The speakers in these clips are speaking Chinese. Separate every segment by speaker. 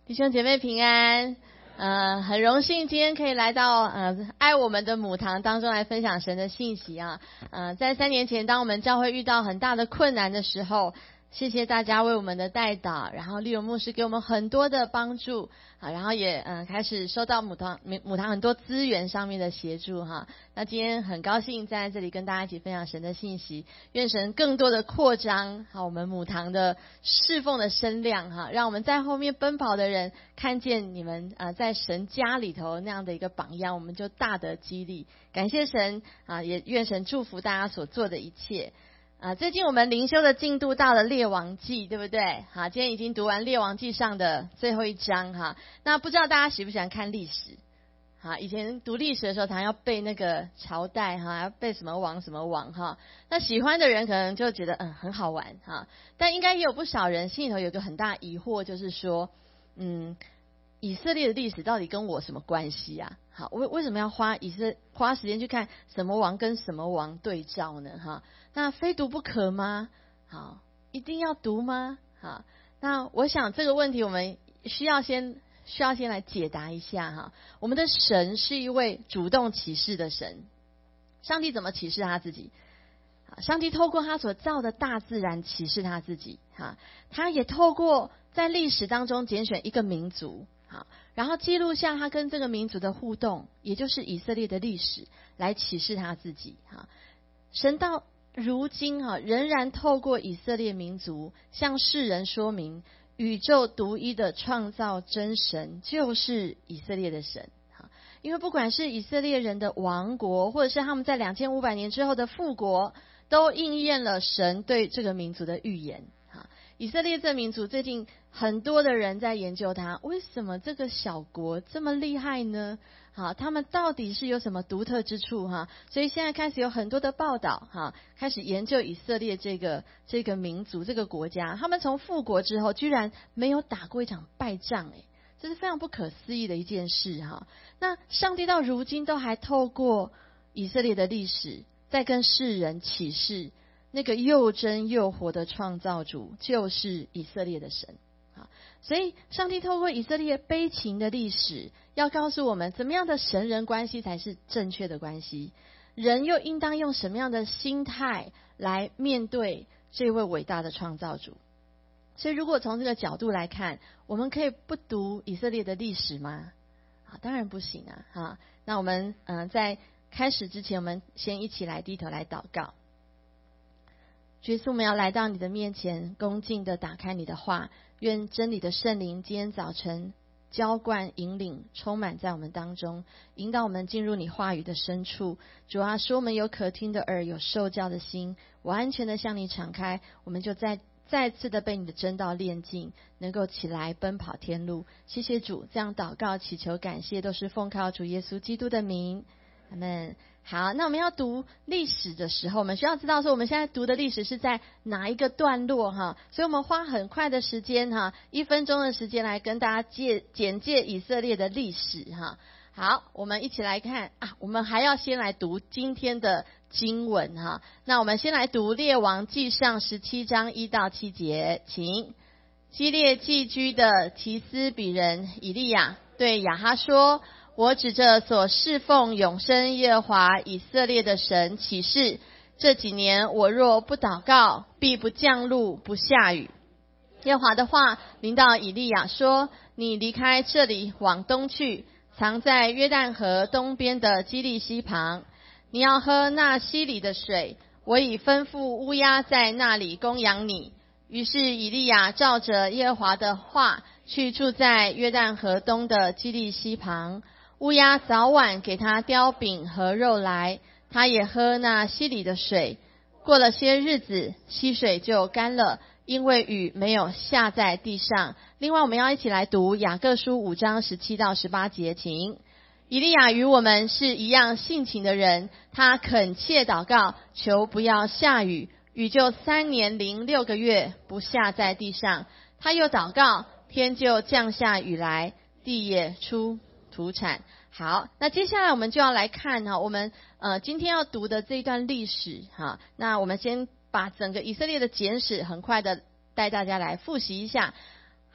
Speaker 1: 弟兄姐妹平安，很荣幸今天可以来到爱我们的母堂当中来分享神的信息啊。在3年前，当我们教会遇到很大的困难的时候，谢谢大家为我们的代祷，然后利友牧师给我们很多的帮助啊，然后也开始收到母堂很多资源上面的协助哈。那今天很高兴站在这里跟大家一起分享神的信息，愿神更多的扩张好我们母堂的侍奉的声量哈，让我们在后面奔跑的人看见你们在神家里头那样的一个榜样，我们就大得激励。感谢神啊，也愿神祝福大家所做的一切。最近我们灵修的进度到了列王记，对不对？好，今天已经读完列王记上的最后一章哈。那不知道大家喜不喜欢看历史？好，以前读历史的时候，常要背那个朝代哈，要背什么王什么王哈。那喜欢的人可能就觉得很好玩哈，但应该也有不少人心里头有个很大疑惑，就是说以色列的历史到底跟我什么关系啊？好，为什么要花时间去看什么王跟什么王对照呢？哈，那非读不可吗？好，一定要读吗？好，那我想这个问题我们需要先来解答一下哈。我们的神是一位主动启示的神，上帝怎么启示他自己？上帝透过他所造的大自然启示他自己哈，他也透过在历史当中拣选一个民族。好，然后记录下他跟这个民族的互动，也就是以色列的历史，来启示他自己。神到如今仍然透过以色列民族向世人说明，宇宙独一的创造真神就是以色列的神。因为不管是以色列人的亡国，或者是他们在2500年之后的复国，都应验了神对这个民族的预言。以色列这民族最近很多的人在研究它，为什么这个小国这么厉害呢？好，他们到底是有什么独特之处哈？所以现在开始有很多的报道哈，开始研究以色列这个民族这个国家，他们从复国之后居然没有打过一场败仗，这是非常不可思议的一件事哈。那上帝到如今都还透过以色列的历史，在跟世人启示。那个又真又活的创造主就是以色列的神。所以上帝透过以色列悲情的历史，要告诉我们怎么样的神人关系才是正确的关系，人又应当用什么样的心态来面对这位伟大的创造主。所以如果从这个角度来看，我们可以不读以色列的历史吗？当然不行啊。那我们在开始之前，我们先一起来低头来祷告。主耶稣，我们要来到你的面前，恭敬地打开你的话，愿真理的圣灵今天早晨浇灌引领充满在我们当中，引导我们进入你话语的深处。主啊，使我们有可听的耳，有受教的心，我安全地向你敞开，我们就再次的被你的真道炼净，能够起来奔跑天路。谢谢主，这样祷告祈求感谢都是奉靠主耶稣基督的名，阿们。好，那我们要读历史的时候，我们需要知道说我们现在读的历史是在哪一个段落哈，所以我们花很快的时间哈，1分钟的时间来跟大家简介以色列的历史哈。好，我们一起来看我们还要先来读今天的经文哈。那我们先来读列王记上17章1到7节，请。基列寄居的提斯比人以利亚对亚哈说，我指着所侍奉永生耶和华以色列的神起誓，这几年我若不祷告，必不降露不下雨。耶和华的话临到以利亚说，你离开这里往东去，藏在约旦河东边的基利溪旁，你要喝那溪里的水，我已吩咐乌鸦在那里供养你。于是以利亚照着耶和华的话去住在约旦河东的基利溪旁，乌鸦早晚给他叼饼和肉来，他也喝那溪里的水。过了些日子，溪水就干了，因为雨没有下在地上。另外我们要一起来读雅各书5章17到18节，请。以利亚与我们是一样性情的人，他恳切祷告，求不要下雨，雨就3年06个月不下在地上。他又祷告，天就降下雨来，地也出土产。好，那接下来我们就要来看我们今天要读的这一段历史哈。那我们先把整个以色列的简史很快的带大家来复习一下。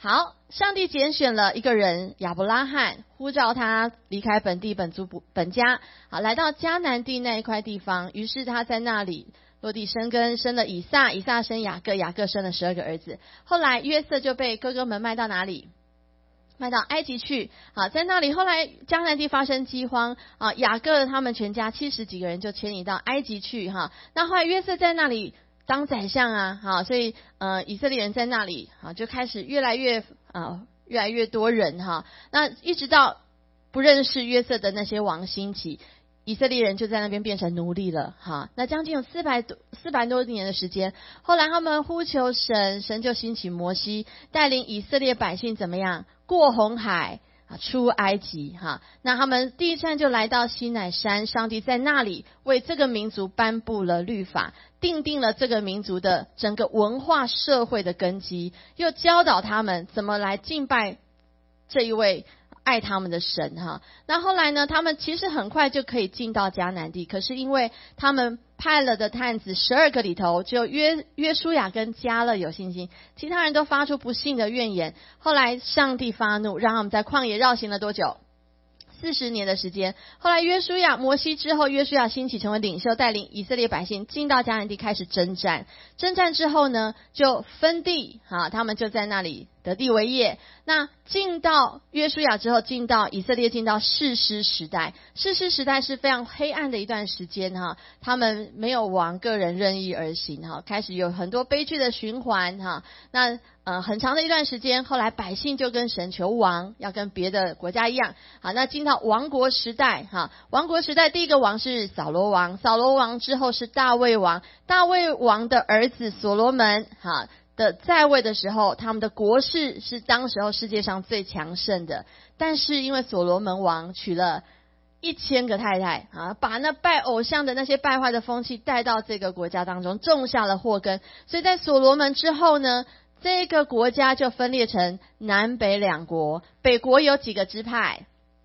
Speaker 1: 好，上帝拣选了一个人亚伯拉罕，呼召他离开本地本族本家，好，来到迦南地那一块地方。于是他在那里落地生根，生了以撒，以撒生雅各，雅各生了12个儿子。后来约瑟就被哥哥们卖到哪里？卖到埃及去。好，在那里后来迦南地发生饥荒啊，雅各他们全家70几个人就迁移到埃及去哈。那后来约瑟在那里当宰相啊，好，所以以色列人在那里啊就开始越来越多人哈。那一直到不认识约瑟的那些王兴起，以色列人就在那边变成奴隶了哈。那将近有400多年的时间，后来他们呼求神，神就兴起摩西，带领以色列百姓怎么样过红海出埃及哈。那他们第一站就来到西乃山，上帝在那里为这个民族颁布了律法，定定了这个民族的整个文化社会的根基，又教导他们怎么来敬拜这一位爱他们的神哈。那后来呢，他们其实很快就可以进到迦南地，可是因为他们派了的探子12个里头，只有约书亚跟迦勒有信心，其他人都发出不信的怨言。后来上帝发怒，让他们在旷野绕行了多久？40年的时间。后来摩西之后，约书亚兴起成为领袖，带领以色列百姓进到迦南地开始征战。征战之后呢，就分地他们就在那里得地为业。那进到约书亚之后，进到以色列，进到士师时代。士师时代是非常黑暗的一段时间哈，他们没有王，个人任意而行哈，开始有很多悲剧的循环哈。那很长的一段时间，后来百姓就跟神求王，要跟别的国家一样。好，那进到王国时代哈，王国时代第一个王是扫罗王，扫罗王之后是大卫王，大卫王的儿子所罗门哈的在位的时候，他们的国势是当时候世界上最强盛的。但是因为所罗门王娶了1000个太太啊，把那拜偶像的那些败坏的风气带到这个国家当中，种下了祸根。所以在所罗门之后呢，这个国家就分裂成南北2国，北国有几个支派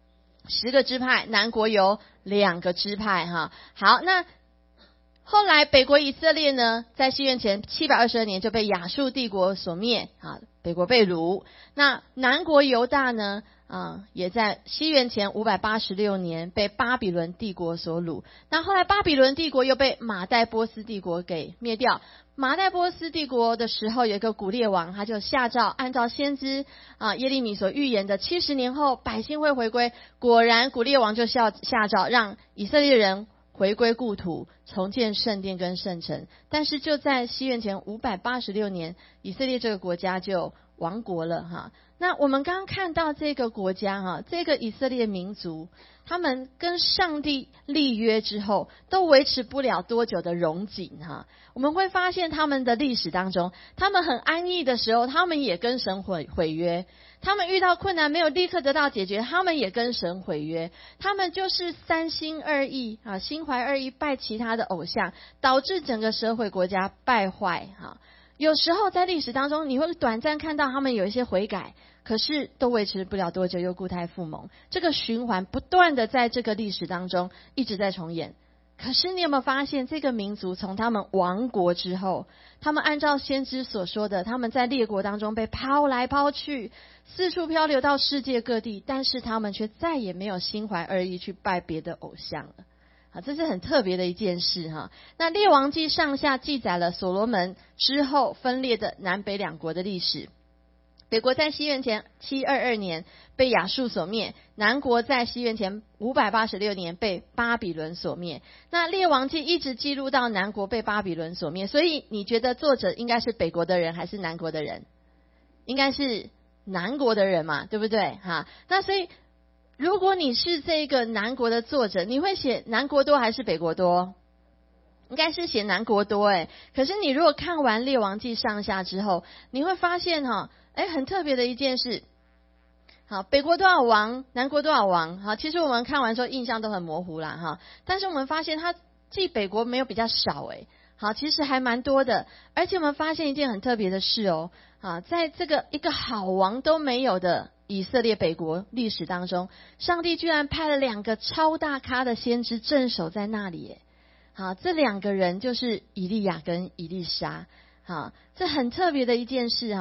Speaker 1: ？10个支派，南国有2个支派哈。好，那后来北国以色列呢，在西元前722年就被亚述帝国所灭啊，北国被掳。那南国犹大呢也在西元前586年被巴比伦帝国所掳。那后来巴比伦帝国又被马代波斯帝国给灭掉。马代波斯帝国的时候，有一个古列王，他就下诏按照先知耶利米所预言的70年后百姓会回归。果然古列王就下诏让以色列人回归故土，重建圣殿跟圣城。但是就在西元前586年，以色列这个国家就亡国了哈。那我们刚刚看到这个国家这个以色列民族，他们跟上帝立约之后，都维持不了多久的荣景哈。我们会发现他们的历史当中，他们很安逸的时候，他们也跟神毁约。他们遇到困难没有立刻得到解决，他们也跟神毁约。他们就是3心2意心怀2意，拜其他的偶像，导致整个社会国家败坏哈。有时候在历史当中，你会短暂看到他们有一些悔改，可是都维持不了多久，又故态复萌。这个循环不断的在这个历史当中一直在重演。可是你有没有发现，这个民族从他们亡国之后，他们按照先知所说的，他们在列国当中被抛来抛去，四处漂流到世界各地，但是他们却再也没有心怀2意去拜别的偶像了。这是很特别的一件事哈。那列王记上下记载了所罗门之后分裂的南北2国的历史。北国在西元前722年被亚述所灭，南国在西元前586年被巴比伦所灭。那列王记一直记录到南国被巴比伦所灭，所以你觉得作者应该是北国的人还是南国的人？应该是南国的人嘛，对不对哈？那所以如果你是这个南国的作者，你会写南国多还是北国多？应该是写南国多可是你如果看完列王记上下之后，你会发现很特别的一件事。好，北国多少王，南国多少王？好，其实我们看完之后印象都很模糊啦哈。但是我们发现他记北国没有比较少好，其实还蛮多的。而且我们发现一件很特别的事在这个一个好王都没有的以色列北国历史当中，上帝居然派了2个超大咖的先知镇守在那里好，这2个人就是以利亚跟以利沙。好，这很特别的一件事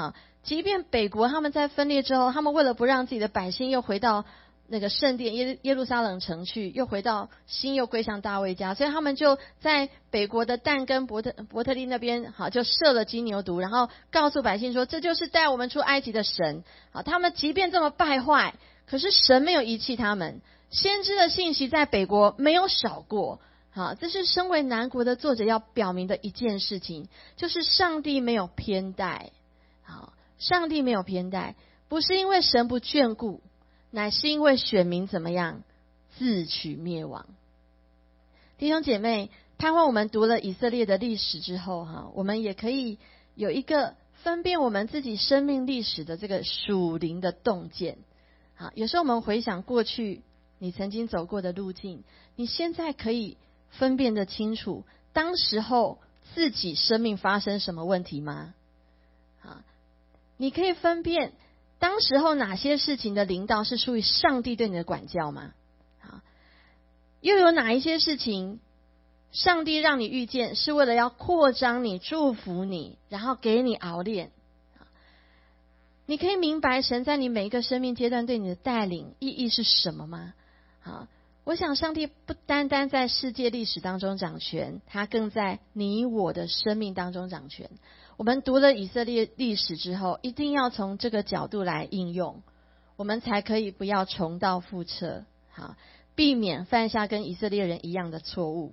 Speaker 1: 即便北国他们在分裂之后，他们为了不让自己的百姓又回到那个圣殿耶路撒冷城去，又回到心又归向大卫家，所以他们就在北国的但跟伯特利那边，好，就设了金牛犊，然后告诉百姓说，这就是带我们出埃及的神。好，他们即便这么败坏，可是神没有遗弃他们，先知的信息在北国没有少过。好，这是身为南国的作者要表明的一件事情，就是上帝没有偏待。好，上帝没有偏待，不是因为神不眷顾，乃是因为选民怎么样自取灭亡。弟兄姐妹，盼望我们读了以色列的历史之后，我们也可以有一个分辨我们自己生命历史的这个属灵的洞见。好，有时候我们回想过去你曾经走过的路径，你现在可以分辨得清楚当时候自己生命发生什么问题吗？好，你可以分辨当时候哪些事情的领导是属于上帝对你的管教吗？好，又有哪一些事情上帝让你遇见是为了要扩张你、祝福你，然后给你熬炼？你可以明白神在你每一个生命阶段对你的带领意义是什么吗？好，我想上帝不单单在世界历史当中掌权，他更在你我的生命当中掌权。我们读了以色列历史之后，一定要从这个角度来应用，我们才可以不要重蹈覆辙，好，避免犯下跟以色列人一样的错误。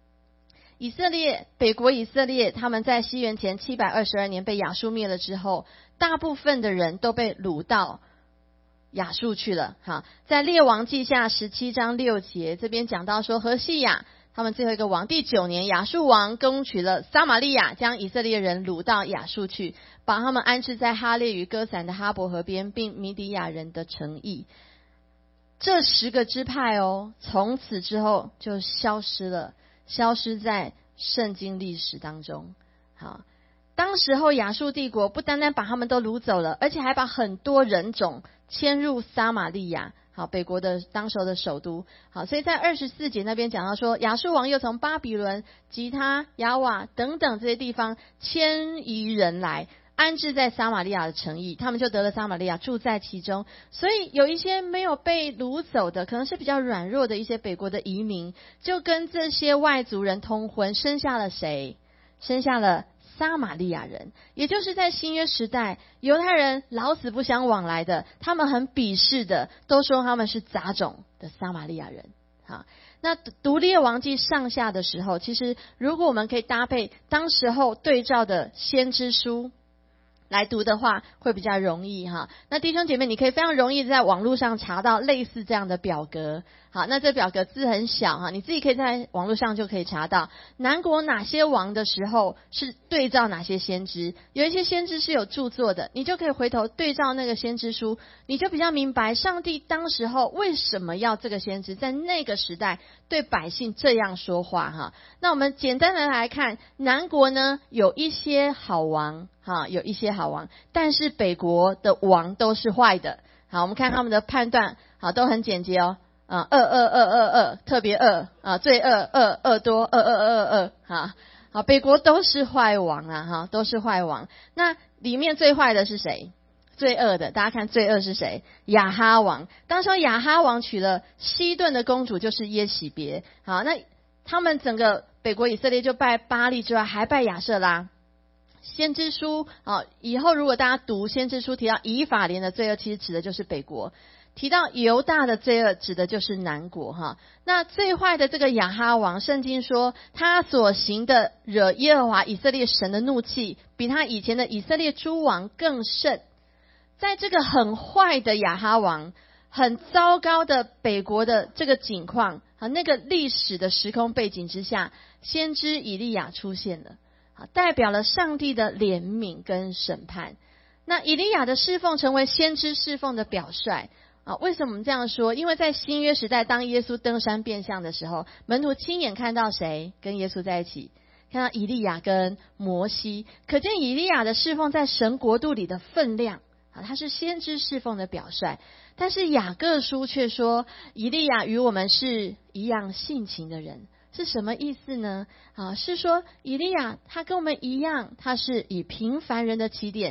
Speaker 1: 北国以色列，他们在西元前722年被亚述灭了之后，大部分的人都被掳到亚述去了。好，在列王记下17章6节，这边讲到说，何西亚他们最后一个王第9年，亚述王攻取了撒玛利亚，将以色列人掳到亚述去，把他们安置在哈列与歌散的哈伯河边，并米底亚人的城邑。这10个支派从此之后就消失了，消失在圣经历史当中。好，当时候亚述帝国不单单把他们都掳走了，而且还把很多人种迁入撒玛利亚，好，北国的当时候的首都。好，所以在24节那边讲到说，亚述王又从巴比伦、吉他、亚瓦等等这些地方迁移人来，安置在撒玛利亚的城邑，他们就得了撒玛利亚，住在其中。所以有一些没有被掳走的，可能是比较软弱的一些北国的移民，就跟这些外族人通婚，生下了谁？生下了撒玛利亚人。也就是在新约时代，犹太人老死不相往来的，他们很鄙视的，都说他们是杂种的撒玛利亚人。好，那读列王记上下的时候，其实如果我们可以搭配当时候对照的先知书来读的话，会比较容易哈。那弟兄姐妹，你可以非常容易在网络上查到类似这样的表格。好，那这表格字很小哈，你自己可以在网络上就可以查到南国哪些王的时候是对照哪些先知，有一些先知是有著作的，你就可以回头对照那个先知书，你就比较明白上帝当时候为什么要这个先知在那个时代对百姓这样说话哈。那我们简单的来看，南国呢有一些好王哈，有一些好王，但是北国的王都是坏的。好，我们看他们的判断，好，都很简洁哦。恶，特别恶啊，最恶多，2，好，北国都是坏王啊，哈，都是坏王。那里面最坏的是谁？最恶的，大家看最恶是谁？亚哈王。当时亚哈王娶了西顿的公主，就是耶洗别。好，那他们整个北国以色列就拜巴力之外，还拜亚舍拉。先知书啊，以后如果大家读先知书提到以法莲的罪恶，其实指的就是北国。提到犹大的罪恶，指的就是南国哈。那最坏的这个亚哈王，圣经说他所行的惹耶和华以色列神的怒气，比他以前的以色列诸王更甚。在这个很坏的亚哈王，很糟糕的北国的这个景况啊，那个历史的时空背景之下，先知以利亚出现了，代表了上帝的怜悯跟审判。那以利亚的侍奉成为先知侍奉的表率。为什么我们这样说？因为在新约时代，当耶稣登山变像的时候，门徒亲眼看到谁跟耶稣在一起？看到以利亚跟摩西，可见以利亚的侍奉在神国度里的分量，他是先知侍奉的表率。但是雅各书却说，以利亚与我们是一样性情的人。是什么意思呢？是说以利亚他跟我们一样，他是以平凡人的起点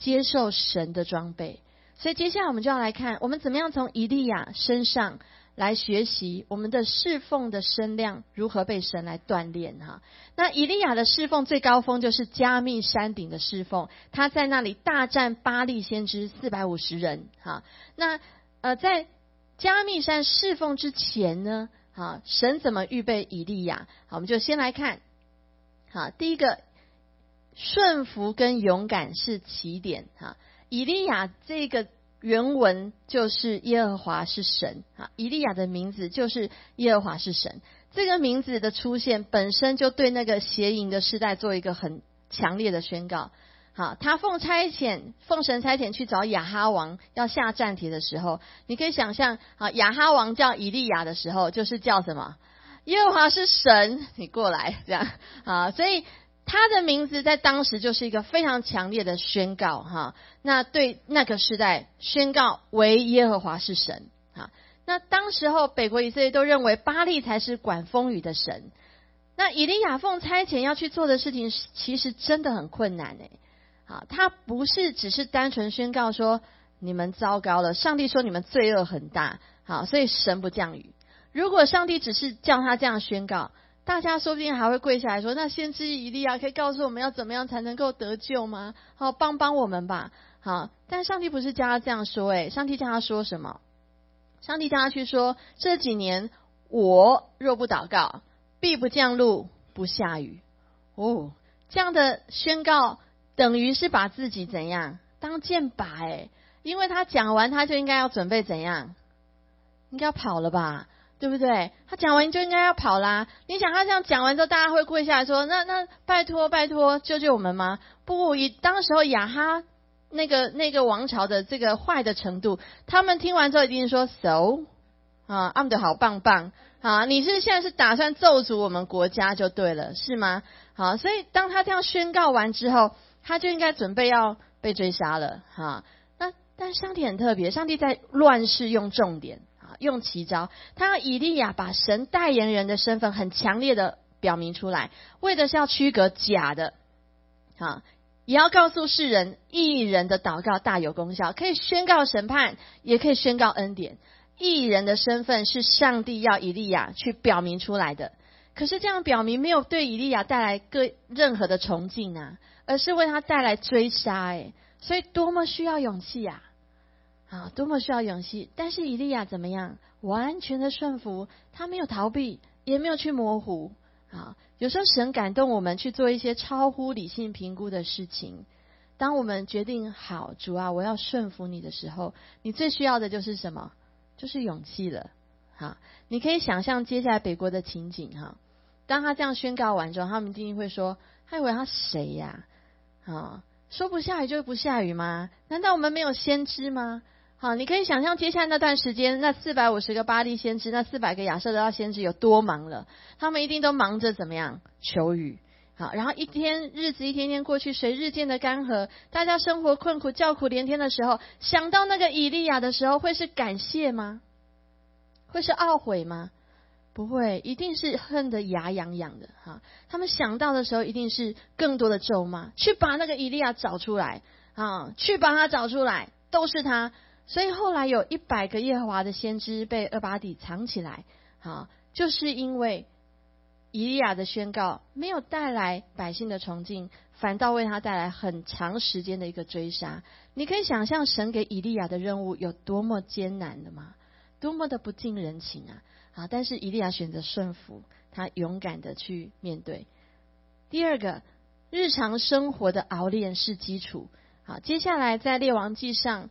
Speaker 1: 接受神的装备。所以接下来我们就要来看，我们怎么样从以利亚身上来学习我们的侍奉的声量如何被神来锻炼哈。那以利亚的侍奉最高峰就是加密山顶的侍奉，他在那里大战巴力先知450人哈。那在加密山侍奉之前呢，神怎么预备以利亚？好，我们就先来看。好，第一个，顺服跟勇敢是起点哈。以利亚这个原文就是耶和华是神啊，以利亚的名字就是耶和华是神。这个名字的出现本身就对那个邪淫的时代做一个很强烈的宣告。好，他奉神差遣去找亚哈王要下战帖的时候，你可以想象亚哈王叫以利亚的时候就是叫什么？耶和华是神，你过来这样啊，所以他的名字在当时就是一个非常强烈的宣告哈。那对那个时代宣告为耶和华是神哈。那当时候北国以色列都认为巴力才是管风雨的神。那以利亚奉差遣要去做的事情其实真的很困难好，他不是只是单纯宣告说你们糟糕了，上帝说你们罪恶很大好，所以神不降雨。如果上帝只是叫他这样宣告，大家说不定还会跪下来说，那先知以利亚可以告诉我们要怎么样才能够得救吗？好，帮我们吧。好，但上帝不是叫他这样说上帝叫他说什么？上帝叫他去说，这几年我若不祷告，必不降露不下雨。这样的宣告等于是把自己怎样当箭靶因为他讲完他就应该要准备怎样？应该要跑了吧，对不对？他讲完就应该要跑啦。你想他这样讲完之后，大家会跪下来说，那拜托救救我们吗？不，以当时候亚哈那个王朝的这个坏的程度，他们听完之后一定说 so 他们的好棒棒你是现在是打算咒诅我们国家就对了，是吗？好，所以当他这样宣告完之后，他就应该准备要被追杀了但上帝很特别，上帝在乱世用重点用奇招，他让以利亚把神代言人的身份很强烈的表明出来，为的是要区隔假的也要告诉世人义人的祷告大有功效，可以宣告审判，也可以宣告恩典。义人的身份是上帝要以利亚去表明出来的，可是这样表明没有对以利亚带来任何的崇敬而是为他带来追杀所以多么需要勇气多么需要勇气。但是以利亚怎么样？完全的顺服，他没有逃避，也没有去模糊有时候神感动我们去做一些超乎理性评估的事情，当我们决定好主啊我要顺服你的时候，你最需要的就是什么？就是勇气了你可以想象接下来北国的情景当他这样宣告完之后，他们一定会说，他以为他谁呀说不下雨就不下雨吗？难道我们没有先知吗？你可以想象接下来那段时间，那450个巴力先知，那400个亚舍拉先知有多忙了。他们一定都忙着怎么样求雨然后日子一天天过去，水日渐的干涸，大家生活困苦叫苦连天的时候，想到那个以利亚的时候，会是感谢吗？会是懊悔吗？不会，一定是恨得牙痒痒的他们想到的时候，一定是更多的咒骂，去把那个以利亚找出来去把他找出来，都是他。所以后来有100个耶和华的先知被俄巴底藏起来就是因为以利亚的宣告没有带来百姓的崇敬，反倒为他带来很长时间的一个追杀。你可以想象神给以利亚的任务有多么艰难的吗？多么的不近人情但是以利亚选择顺服，他勇敢的去面对。第二个，日常生活的熬炼是基础接下来在列王记上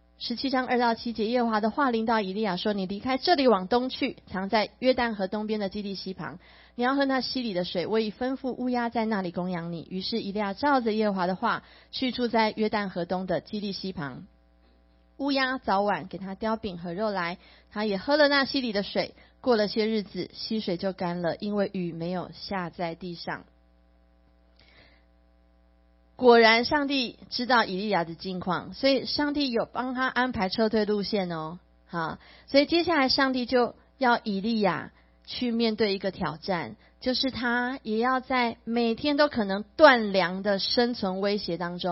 Speaker 1: 17章2到7节，耶和华的话临到以利亚说，你离开这里往东去，藏在约旦河东边的基利溪旁，你要喝那溪里的水，我已吩咐乌鸦在那里供养你。于是以利亚照着耶和华的话去住在约旦河东的基利溪旁，乌鸦早晚给他叼饼和肉来，他也喝了那溪里的水。过了些日子，溪水就干了，因为雨没有下在地上。果然上帝知道以利亚的境况，所以上帝有帮他安排撤退路线所以接下来上帝就要以利亚去面对一个挑战，就是他也要在每天都可能断粮的生存威胁当中，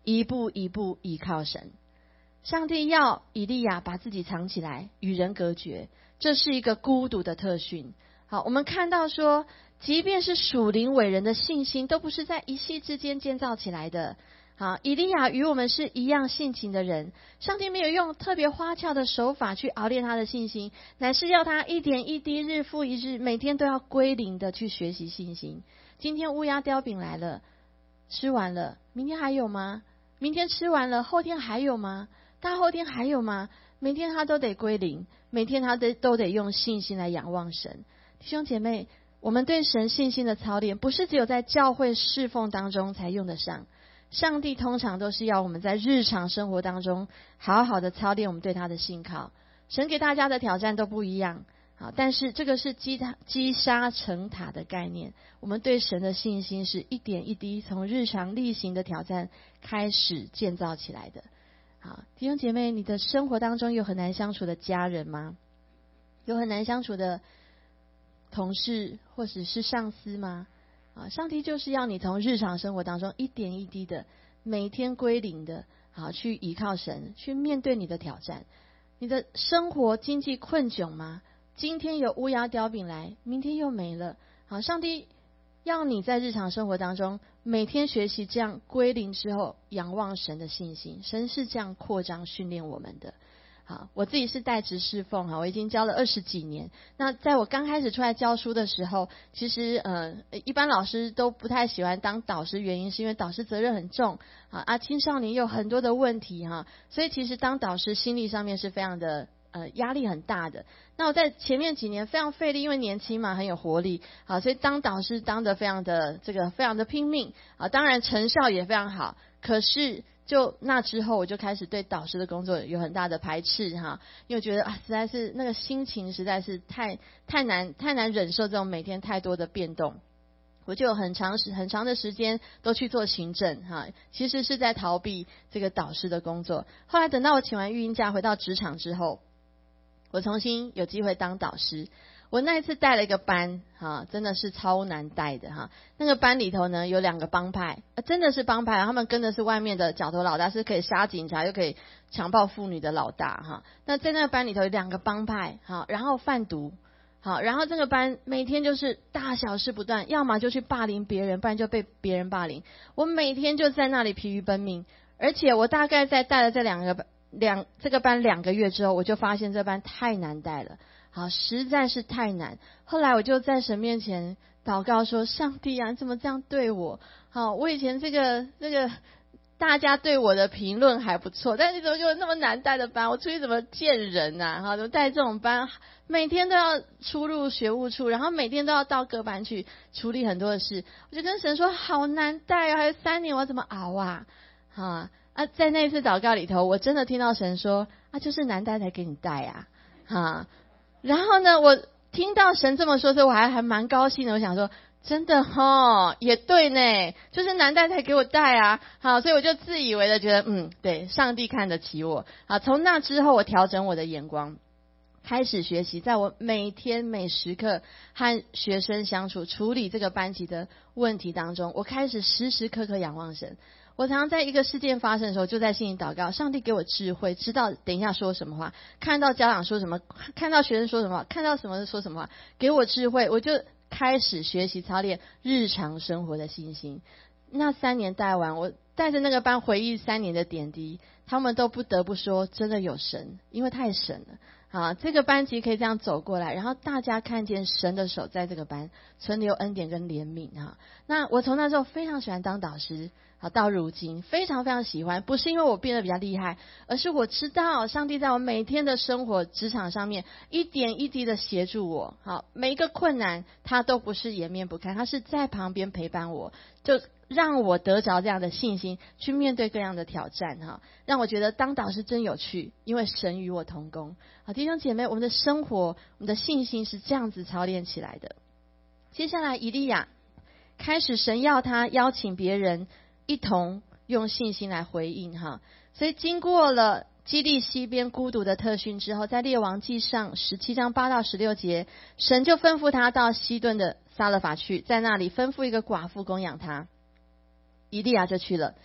Speaker 1: 一步一步依靠神。上帝要以利亚把自己藏起来，与人隔绝，这是一个孤独的特训。好，我们看到说，即便是属灵伟人的信心，都不是在一夕之间建造起来的。好，以利亚与我们是一样性情的人，上帝没有用特别花俏的手法去熬炼他的信心，乃是要他一点一滴，日复一日，每天都要归零的去学习信心。今天乌鸦雕饼来了，吃完了，明天还有吗？明天吃完了，后天还有吗？大后天还有吗？每天他都得归零，每天他都得用信心来仰望神。弟兄姐妹，我们对神信心的操练，不是只有在教会侍奉当中才用得上。上帝通常都是要我们在日常生活当中好好的操练我们对他的信靠。神给大家的挑战都不一样，好，但是这个是积沙成塔的概念。我们对神的信心是一点一滴从日常例行的挑战开始建造起来的。好，弟兄姐妹，你的生活当中有很难相处的家人吗？有很难相处的同事或者是上司吗？上帝就是要你从日常生活当中一点一滴的每天归零的去依靠神，去面对你的挑战。你的生活经济困窘吗？今天有乌鸦叼饼来，明天又没了。好，上帝要你在日常生活当中每天学习这样归零之后仰望神的信心。神是这样扩张训练我们的。好，我自己是代职侍奉，我已经教了20几年。那在我刚开始出来教书的时候，其实一般老师都不太喜欢当导师，原因是因为导师责任很重青少年有很多的问题所以其实当导师心理上面是非常的压力很大的。那我在前面几年非常费力，因为年轻嘛，很有活力所以当导师当得非常的拼命当然成效也非常好。可是就那之后，我就开始对导师的工作有很大的排斥因为我觉得实在是那个心情实在是太难忍受这种每天太多的变动。我就有很长的时间都去做行政其实是在逃避这个导师的工作。后来等到我请完育婴假回到职场之后，我重新有机会当导师。我那一次带了一个班真的是超难带的那个班里头呢有2个帮派真的是帮派他们跟的是外面的角头老大，是可以杀警察又可以强暴妇女的老大那在那个班里头有2个帮派然后贩毒然后这个班每天就是大小事不断，要么就去霸凌别人，不然就被别人霸凌。我每天就在那里疲于奔命，而且我大概在带了这个班2个月之后，我就发现这班太难带了实在是太难。后来我就在神面前祷告说，上帝你怎么这样对我我以前这个大家对我的评论还不错，但是怎么就那么难带的班，我出去怎么见人怎么带这种班，每天都要出入学务处，然后每天都要到各班去处理很多的事。我就跟神说好难带还有3年，我要怎么熬在那一次祷告里头，我真的听到神说就是难带才给你带然后呢，我听到神这么说，所以我还蛮高兴的。我想说，真的也对呢，就是难带才给我带所以我就自以为的觉得，对，上帝看得起我从那之后，我调整我的眼光，开始学习，在我每天每时刻和学生相处、处理这个班级的问题当中，我开始时时刻刻仰望神。我常常在一个事件发生的时候，就在心里祷告，上帝给我智慧，知道等一下说什么话，看到家长说什么，看到学生说什么，看到什么说什么话，给我智慧，我就开始学习操练日常生活的信心。那3年带完，我带着那个班回忆3年的点滴，他们都不得不说真的有神，因为太神了这个班级可以这样走过来，然后大家看见神的手在这个班存留恩典跟怜悯那我从那时候非常喜欢当导师到如今非常非常喜欢，不是因为我变得比较厉害，而是我知道上帝在我每天的生活职场上面一点一滴的协助我每一个困难他都不是掩面不看，他是在旁边陪伴我，就让我得着这样的信心去面对各样的挑战让我觉得当导师真有趣，因为神与我同工弟兄姐妹，我们的生活我们的信心是这样子操练起来的。接下来以利亚开始神要他邀请别人一同用信心来回应所以经过了基利西边孤独的特训之后，在列王记上17章8到16节，神就吩咐他到西顿的撒勒法去，在那里吩咐一个寡妇供养他。以利亚就去了。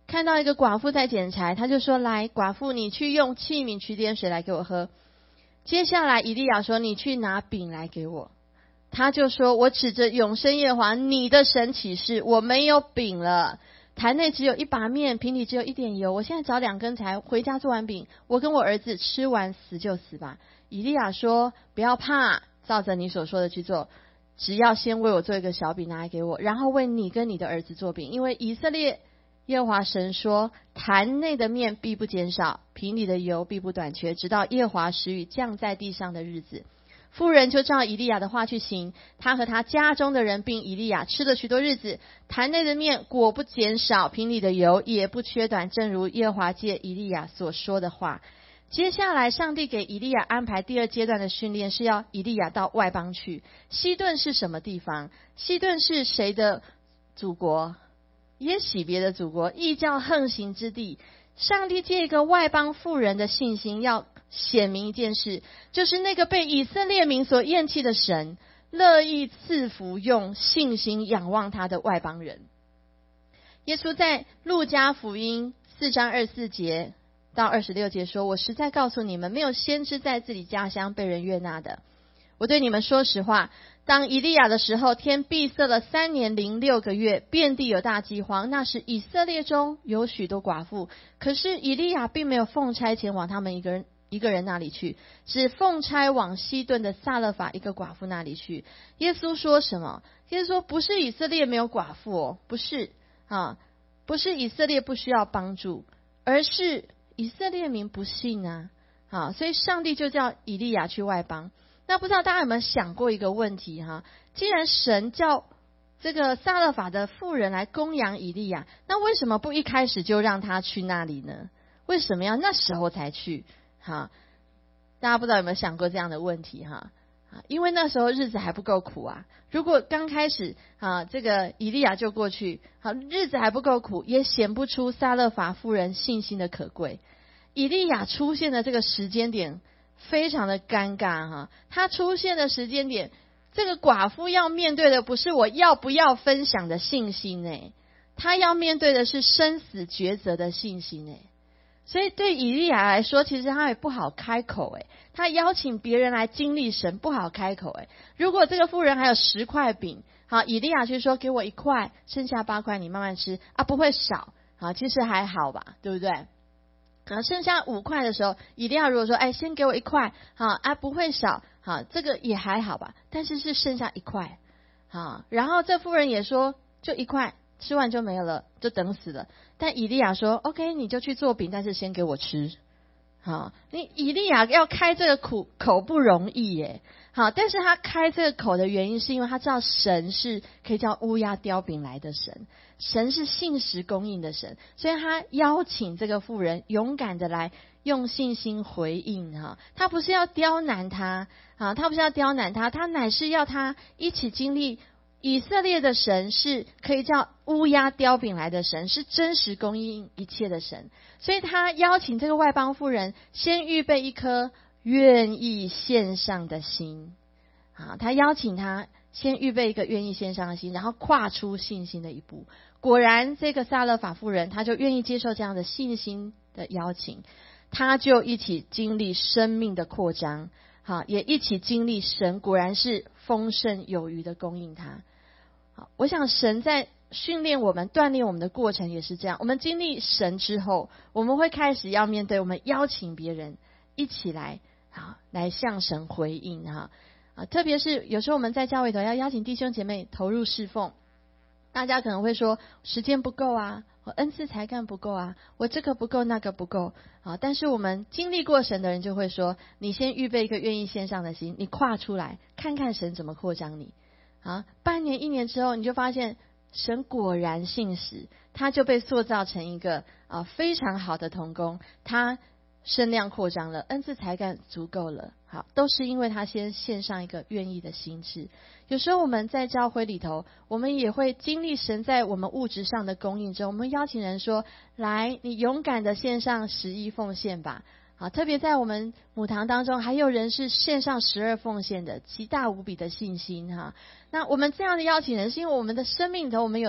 Speaker 1: 看到一个寡妇在捡柴，他就说，来，寡妇，你去用器皿取点水来给我喝。接下来以利亚说，你去拿饼来给我。他就说，我指着永生耶和华你的神起誓，我没有饼了，坛内只有一把面，瓶里只有一点油，我现在找2根柴回家做完饼，我跟我儿子吃完死就死吧。以利亚说，不要怕，照着你所说的去做，只要先为我做一个小饼拿来给我，然后为你跟你的儿子做饼，因为以色列耶和华神说，坛内的面必不减少，瓶里的油必不短缺，直到耶和华使雨降在地上的日子。妇人就照以利亚的话去行，他和他家中的人并以利亚吃了许多日子，坛内的面果不减少，瓶里的油也不缺短，正如耶和华借以利亚所说的话。接下来上帝给以利亚安排第2阶段的训练，是要以利亚到外邦去。西顿是什么地方？西顿是谁的祖国？耶洗别的祖国，异教横行之地。上帝借一个外邦妇人的信心，要显明一件事，就是那个被以色列民所厌弃的神，乐意赐福用信心仰望他的外邦人。耶稣在路加福音4章24节到26节说，我实在告诉你们，没有先知在自己家乡被人悦纳的。我对你们说实话，当以利亚的时候，天闭塞了3年零6个月，遍地有大饥荒，那时以色列中有许多寡妇，可是以利亚并没有奉差前往他们一个人那里去，只奉差往西顿的撒勒法一个寡妇那里去。耶稣说什么？耶稣说，不是以色列没有寡妇哦，不是不是以色列不需要帮助，而是以色列民不信啊，所以上帝就叫以利亚去外邦。那不知道大家有没有想过一个问题既然神叫这个撒勒法的妇人来供养以利亚，那为什么不一开始就让他去那里呢？为什么要那时候才去？大家不知道有没有想过这样的问题因为那时候日子还不够苦如果刚开始这个以利亚就过去，日子还不够苦，也显不出撒勒法妇人信心的可贵。以利亚出现的这个时间点非常的尴尬他出现的时间点，这个寡妇要面对的不是我要不要分享的信心他要面对的是生死抉择的信心所以对以利亚来说，其实他也不好开口他邀请别人来经历神不好开口如果这个妇人还有10块饼，以利亚就说给我1块，剩下8块你慢慢吃不会少其实还好吧，对不对？剩下5块的时候，以利亚如果说先给我1块不会少这个也还好吧，但是是剩下1块然后这妇人也说就1块，吃完就没有了，就等死了。但以利亚说 OK， 你就去做饼，但是先给我吃你以利亚要开这个口不容易但是他开这个口的原因是因为他知道神是可以叫乌鸦叼饼来的神，神是信实供应的神，所以他邀请这个妇人勇敢的来用信心回应他不是要刁难他他不是要刁难他，他乃是要他一起经历以色列的神是可以叫乌鸦叼饼来的神，是真实供应一切的神。所以他邀请这个外邦妇人先预备一颗愿意献上的心他邀请他先预备一个愿意献上的心，然后跨出信心的一步。果然这个撒勒法妇人他就愿意接受这样的信心的邀请，他就一起经历生命的扩张也一起经历神果然是丰盛有余的供应他。我想神在训练我们锻炼我们的过程也是这样，我们经历神之后，我们会开始要面对，我们邀请别人一起来向神回应特别是有时候我们在教会头要邀请弟兄姐妹投入侍奉，大家可能会说时间不够我恩赐才干不够我这个不够那个不够但是我们经历过神的人就会说，你先预备一个愿意献上的心，你跨出来看看神怎么扩张你半年1年之后，你就发现神果然信实，他就被塑造成一个非常好的同工，他声量扩张了，恩赐才干足够了都是因为他先献上一个愿意的心志。有时候我们在教会里头，我们也会经历神在我们物质上的供应中，我们邀请人说，来，你勇敢的献上11奉献吧特别在我们母堂当中，还有人是献上12奉献的，极大无比的信心那我们这样的邀请人，是因为我们的生命里头，我们有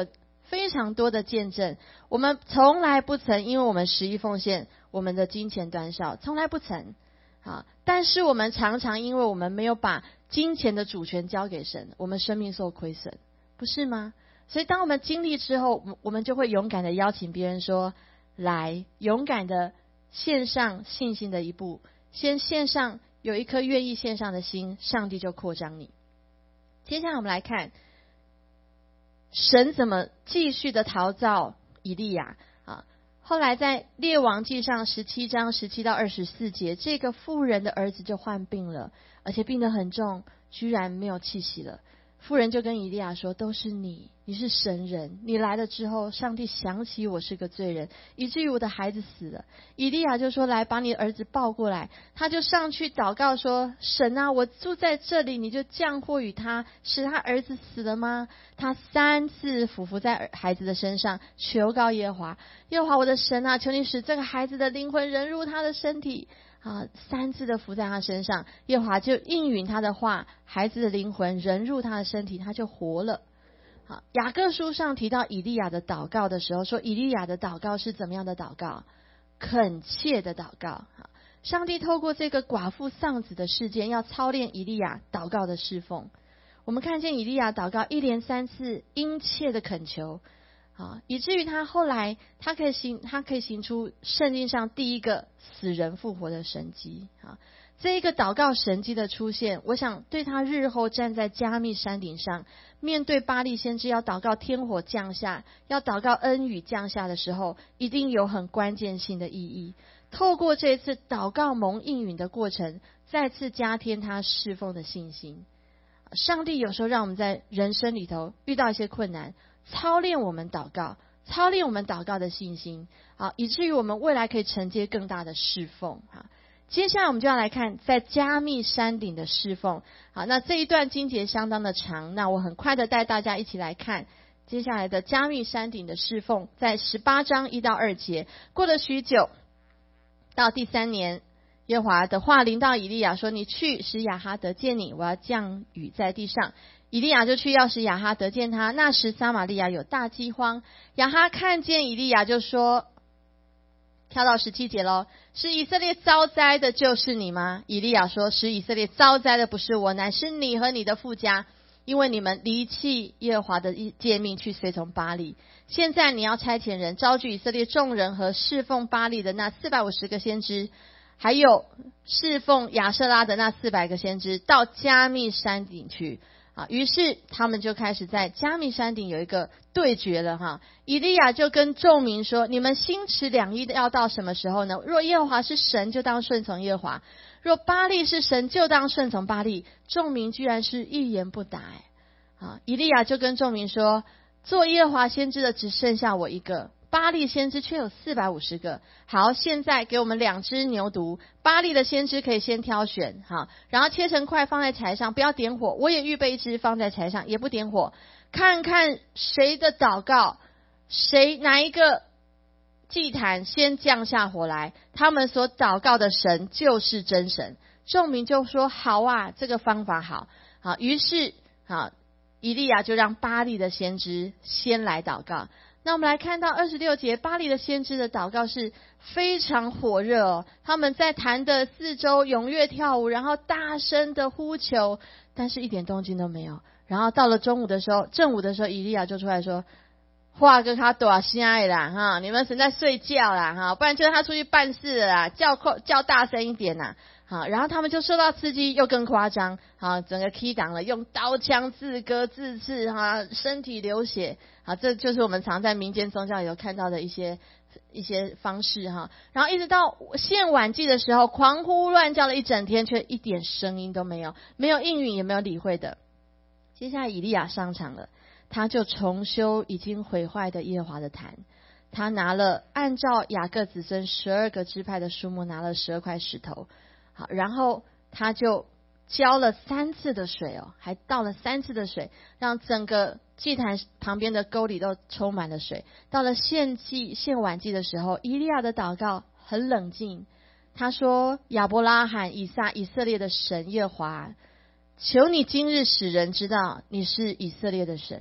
Speaker 1: 非常多的见证。我们从来不曾因为我们十一奉献，我们的金钱短少，从来不曾。但是我们常常因为我们没有把金钱的主权交给神，我们生命受亏损，不是吗？所以当我们经历之后，我们就会勇敢的邀请别人说，来，勇敢的献上信心的一步，先献上，有一颗愿意献上的心，上帝就扩张你。接下来我们来看神怎么继续的陶造以利亚。后来在列王记上17章17到24节，这个妇人的儿子就患病了，而且病得很重，居然没有气息了。妇人就跟以利亚说，都是你是神人，你来了之后，上帝想起我是个罪人，以至于我的孩子死了。以利亚就说，来，把你儿子抱过来。他就上去祷告说，神啊，我住在这里，你就降祸与他，使他儿子死了吗？他3次俯伏在孩子的身上，求告耶和华，耶和华我的神啊，求你使这个孩子的灵魂人入他的身体。3次的伏在他身上，耶和华就应允他的话，孩子的灵魂人入他的身体，他就活了。雅各书上提到以利亚的祷告的时候，说以利亚的祷告是怎么样的祷告？恳切的祷告。上帝透过这个寡妇丧子的事件，要操练以利亚祷告的侍奉。我们看见以利亚祷告一连3次殷切的恳求，以至于他后来他可以行出圣经上第一个死人复活的神迹。这一个祷告神迹的出现，我想对他日后站在加密山顶上，面对巴力先知要祷告天火降下，要祷告恩雨降下的时候，一定有很关键性的意义。透过这次祷告蒙应允的过程，再次加添他侍奉的信心。上帝有时候让我们在人生里头遇到一些困难，操练我们祷告，操练我们祷告的信心，以至于我们未来可以承接更大的侍奉。接下来我们就要来看在加密山顶的侍奉。那这一段经节相当的长，那我很快的带大家一起来看接下来的加密山顶的侍奉。在18章1到2节，过了许久，到第3年，耶和华的话临到以利亚说，你去使亚哈得见你，我要降雨在地上。以利亚就去要使亚哈得见他。那时撒玛利亚有大饥荒，亚哈看见以利亚就说，跳到17节咯，使以色列遭灾的就是你吗？以利亚说，使以色列遭灾的不是我，乃是你和你的父家，因为你们离弃耶和华的诫命，去随从巴力。现在你要差遣人招聚以色列众人和侍奉巴力的那450个先知，还有侍奉亚舍拉的那400个先知，到加密山顶去。于是他们就开始在加密山顶有一个对决了。以利亚就跟众民说，你们心持两意要到什么时候呢？若耶和华是神，就当顺从耶和华；若巴力是神，就当顺从巴力。众民居然是一言不答。以利亚就跟众民说，做耶和华先知的只剩下我一个，巴力先知却有450个。好，现在给我们2只牛犊，巴力的先知可以先挑选，然后切成块放在柴上，不要点火。我也预备1只放在柴上，也不点火。看看谁的祷告，哪一个祭坛先降下火来，他们所祷告的神就是真神。众民就说，好啊，这个方法好。于是以利亚就让巴力的先知先来祷告。那我们来看到26节，巴力的先知的祷告是非常火热他们在坛的四周踊跃跳舞，然后大声的呼求，但是一点动静都没有。然后到了正午的时候，以利亚就出来说，话跟他大声啦你们是在睡觉啦不然就是他出去办事啦，叫大声一点啦然后他们就受到刺激，又更夸张整个 key 档了，用刀枪自割自刺身体流血这就是我们常在民间宗教有看到的一些方式然后一直到献晚祭的时候，狂呼乱叫了一整天，却一点声音都没有，没有应允也没有理会的。接下来以利亚上场了，他就重修已经毁坏的耶和华的坛。他拿了按照雅各子孙12个支派的数目，拿了12块石头然后他就浇了3次的水还倒了3次的水，让整个祭坛旁边的沟里都充满了水。到了献晚祭的时候，以利亚的祷告很冷静。他说，亚伯拉罕、以撒、以色列的神耶和华，求你今日使人知道你是以色列的神，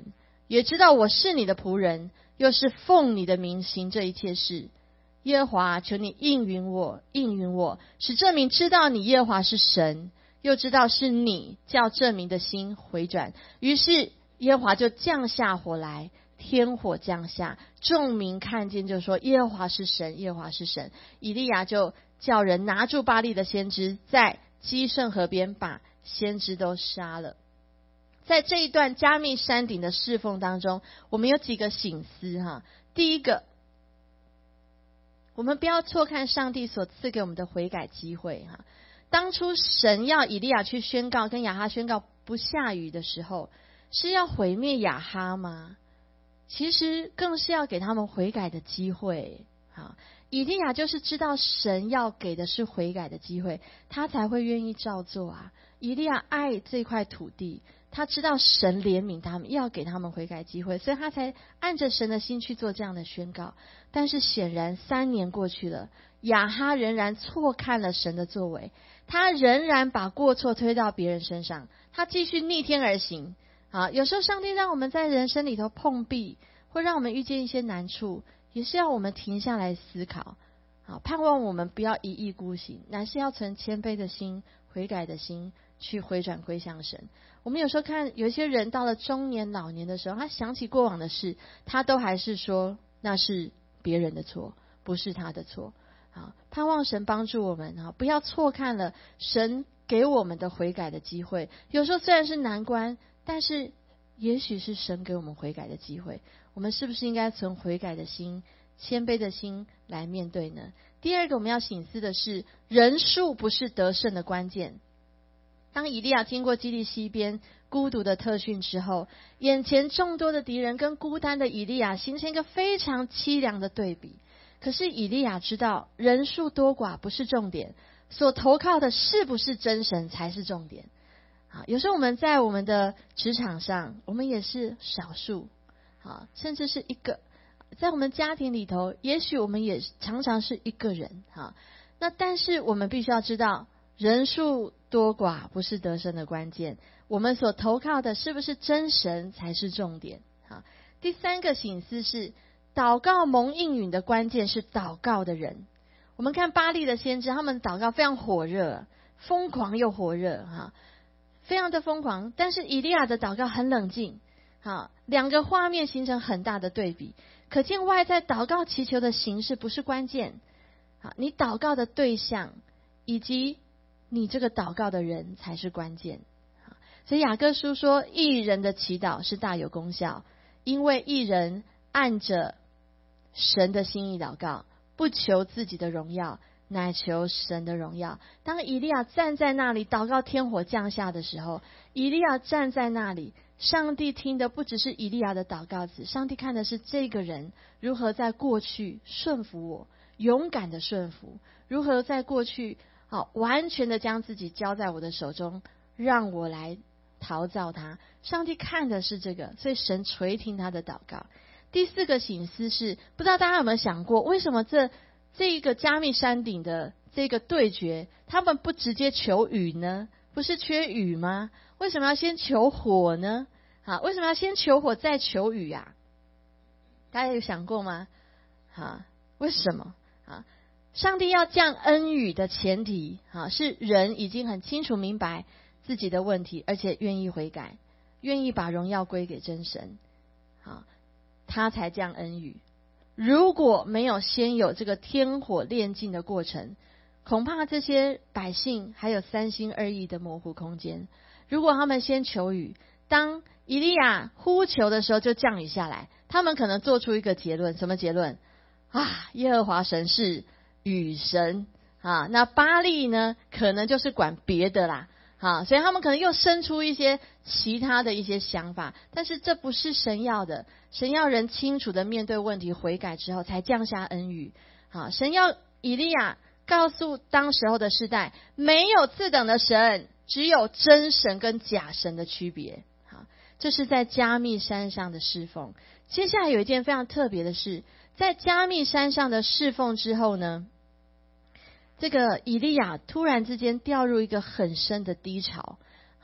Speaker 1: 也知道我是你的仆人，又是奉你的名行这一切事。耶和华，求你应允我，使这民知道你耶和华是神，又知道是你叫这民的心回转。于是耶和华就降下火来，天火降下，众民看见就说耶和华是神，耶和华是神。以利亚就叫人拿住巴力的先知，在基顺河边把先知都杀了。在这一段加密山顶的侍奉当中，我们有几个省思哈。第一个，我们不要错看上帝所赐给我们的悔改机会哈。当初神要以利亚去宣告，跟亚哈宣告不下雨的时候，是要毁灭亚哈吗？其实更是要给他们悔改的机会。好，以利亚就是知道神要给的是悔改的机会，他才会愿意照做啊。以利亚爱这块土地，他知道神怜悯他们，要给他们悔改机会，所以他才按着神的心去做这样的宣告。但是显然3年过去了，亚哈仍然错看了神的作为，他仍然把过错推到别人身上，他继续逆天而行。有时候上帝让我们在人生里头碰壁，会让我们遇见一些难处，也是要我们停下来思考。盼望我们不要一意孤行，乃是要存谦卑的心、悔改的心去回转归向神。我们有时候看有一些人到了中年老年的时候，他想起过往的事，他都还是说那是别人的错，不是他的错。盼望神帮助我们不要错看了神给我们的悔改的机会。有时候虽然是难关，但是也许是神给我们悔改的机会。我们是不是应该存悔改的心、谦卑的心来面对呢？第二个我们要省思的是，人数不是得胜的关键。当以利亚经过基利西边孤独的特训之后，眼前众多的敌人跟孤单的以利亚形成一个非常凄凉的对比。可是以利亚知道人数多寡不是重点，所投靠的是不是真神才是重点。有时候我们在我们的职场上，我们也是少数，甚至是一个，在我们家庭里头，也许我们也常常是一个人。那但是我们必须要知道，人数多寡不是得胜的关键，我们所投靠的是不是真神才是重点。第三个省思是，祷告蒙应允的关键是祷告的人。我们看巴力的先知，他们祷告非常火热，疯狂又火热，非常的疯狂。但是以利亚的祷告很冷静，两个画面形成很大的对比。可见外在祷告祈求的形式不是关键，你祷告的对象以及你这个祷告的人才是关键。所以雅各书说，义人的祈祷是大有功效，因为义人按着神的心意祷告，不求自己的荣耀，乃求神的荣耀。当以利亚站在那里祷告天火降下的时候，以利亚站在那里，上帝听的不只是以利亚的祷告词，上帝看的是这个人如何在过去顺服我，勇敢的顺服，如何在过去完全的将自己交在我的手中，让我来陶造他。上帝看的是这个，所以神垂听他的祷告。第四个省思是，不知道大家有没有想过，为什么这一个加密山顶的这个对决，他们不直接求雨呢？不是缺雨吗？为什么要先求火呢？为什么要先求火再求雨啊？大家有想过吗？为什么？上帝要降恩雨的前提是人已经很清楚明白自己的问题，而且愿意悔改，愿意把荣耀归给真神，他才降恩雨。如果没有先有这个天火炼尽的过程，恐怕这些百姓还有三心二意的模糊空间。如果他们先求雨，当以利亚呼求的时候就降雨下来，他们可能做出一个结论，什么结论？耶和华神是雨神那巴力呢，可能就是管别的啦。所以他们可能又生出一些其他的一些想法，但是这不是神要的。神要人清楚的面对问题，悔改之后才降下恩雨。神要以利亚告诉当时候的世代，没有次等的神，只有真神跟假神的区别。这是在加密山上的侍奉。接下来有一件非常特别的事，在加密山上的侍奉之后呢，这个以利亚突然之间掉入一个很深的低潮。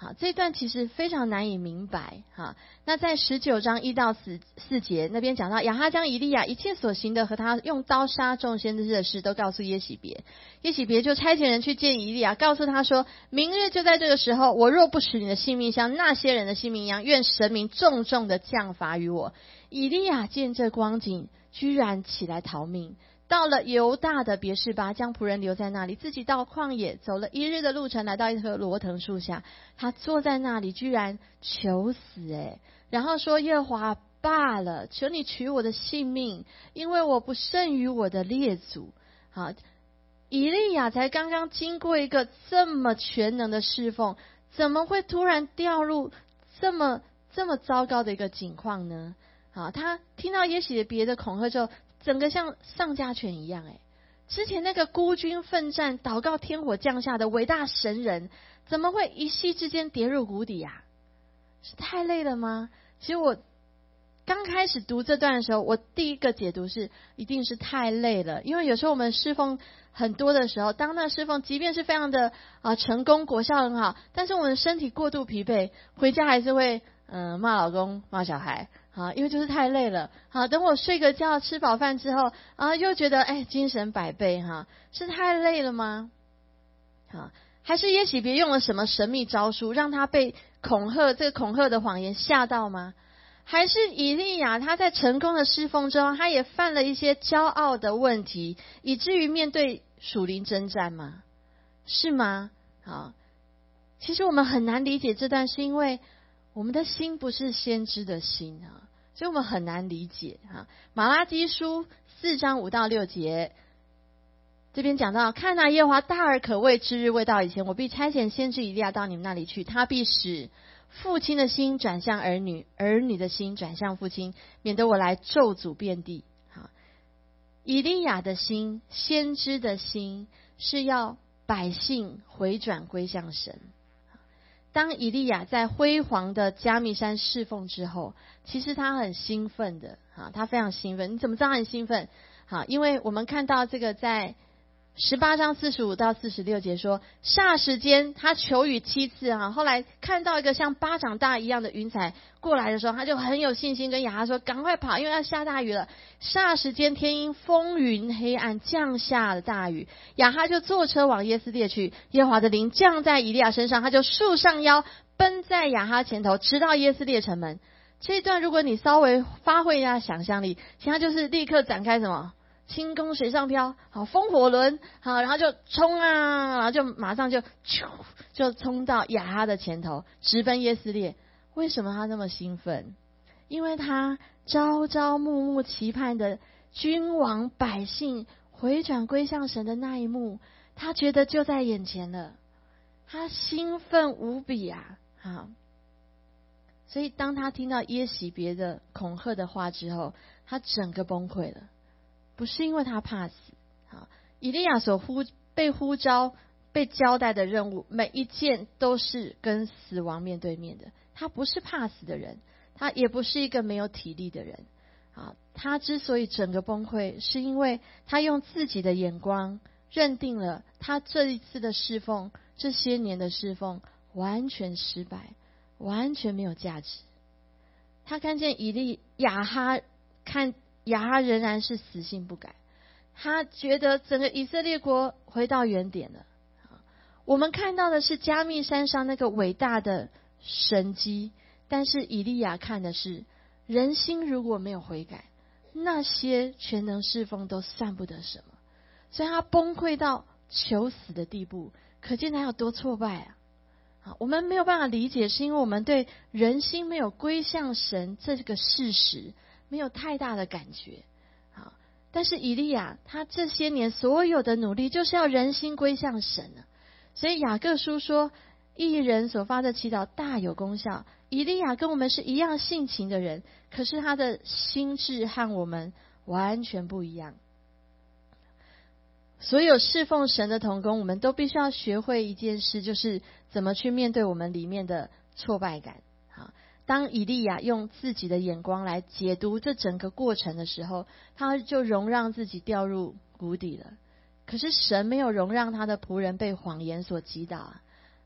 Speaker 1: 好，这段其实非常难以明白。哈，那在19章1到4节那边讲到，亚哈将以利亚一切所行的和他用刀杀众先知的事都告诉耶洗别，耶洗别就差遣人去见以利亚，告诉他说，明日就在这个时候，我若不使你的性命像那些人的性命一样，愿神明重重的降罚于我。以利亚见这光景，居然起来逃命，到了犹大的别是巴，将仆人留在那里，自己到旷野走了1日的路程，来到一棵罗藤树下，他坐在那里，居然求死。然后说，耶和华罢了，求你取我的性命，因为我不胜于我的列祖。好，以利亚才刚刚经过一个这么全能的侍奉，怎么会突然掉入这么糟糕的一个境况呢？好，他听到耶洗别的恐吓之后，整个像丧家犬一样。之前那个孤军奋战、祷告天火降下的伟大神人，怎么会一夕之间跌入谷底啊？是太累了吗？其实我刚开始读这段的时候，我第一个解读是，一定是太累了。因为有时候我们侍奉很多的时候，当那侍奉即便是非常的成功，果效很好，但是我们身体过度疲惫，回家还是会骂老公、骂小孩。好，因为就是太累了。好，等我睡个觉、吃饱饭之后，又觉得精神百倍。哈，是太累了吗？好，还是耶洗别用了什么神秘招数，让他被恐吓这个恐吓的谎言吓到吗？还是以利亚他在成功的侍奉中，他也犯了一些骄傲的问题，以至于面对属灵征战吗？是吗？好，其实我们很难理解这段，是因为我们的心不是先知的心所以我们很难理解。马拉基书4章5到6节这边讲到，看哪，耶和华大而可畏之日未到以前，我必差遣先知以利亚到你们那里去，他必使父亲的心转向儿女，儿女的心转向父亲，免得我来咒诅遍地。以利亚的心，先知的心，是要百姓回转归向神。当以利亚在辉煌的加密山侍奉之后，其实他很兴奋的，他非常兴奋。你怎么知道他很兴奋？因为我们看到这个在18章45到46节说，霎时间他求雨7次后来看到一个像巴掌大一样的云彩过来的时候，他就很有信心跟亚哈说，赶快跑，因为要下大雨了。霎时间天阴风云黑暗，降下了大雨，亚哈就坐车往耶斯列去，耶和华的灵降在以利亚身上，他就束上腰，奔在亚哈前头，直到耶斯列城门。这一段如果你稍微发挥一下想象力，其实他就是立刻展开什么轻功水上漂，好，风火轮，好，然后就冲然后就马上就冲到亚哈的前头，直奔耶斯列。为什么他那么兴奋？因为他朝朝暮暮期盼的君王百姓回转归向神的那一幕，他觉得就在眼前了，他兴奋无比好，所以当他听到耶洗别的恐吓的话之后，他整个崩溃了。不是因为他怕死。以利亚被呼召、被交代的任务，每一件都是跟死亡面对面的。他不是怕死的人，他也不是一个没有体力的人。他之所以整个崩溃，是因为他用自己的眼光认定了他这一次的侍奉，这些年的侍奉完全失败，完全没有价值。他看见亚哈仍然是死性不改，他觉得整个以色列国回到原点了。我们看到的是加密山上那个伟大的神迹，但是以利亚看的是人心如果没有悔改，那些全能侍奉都算不得什么。所以他崩溃到求死的地步，可见他有多挫败我们没有办法理解，是因为我们对人心没有归向神这个事实没有太大的感觉。但是以利亚他这些年所有的努力，就是要人心归向神所以雅各书说，义人所发的祈祷大有功效。以利亚跟我们是一样性情的人，可是他的心智和我们完全不一样。所有侍奉神的同工，我们都必须要学会一件事，就是怎么去面对我们里面的挫败感。当以利亚用自己的眼光来解读这整个过程的时候，他就容让自己掉入谷底了。可是神没有容让他的仆人被谎言所击倒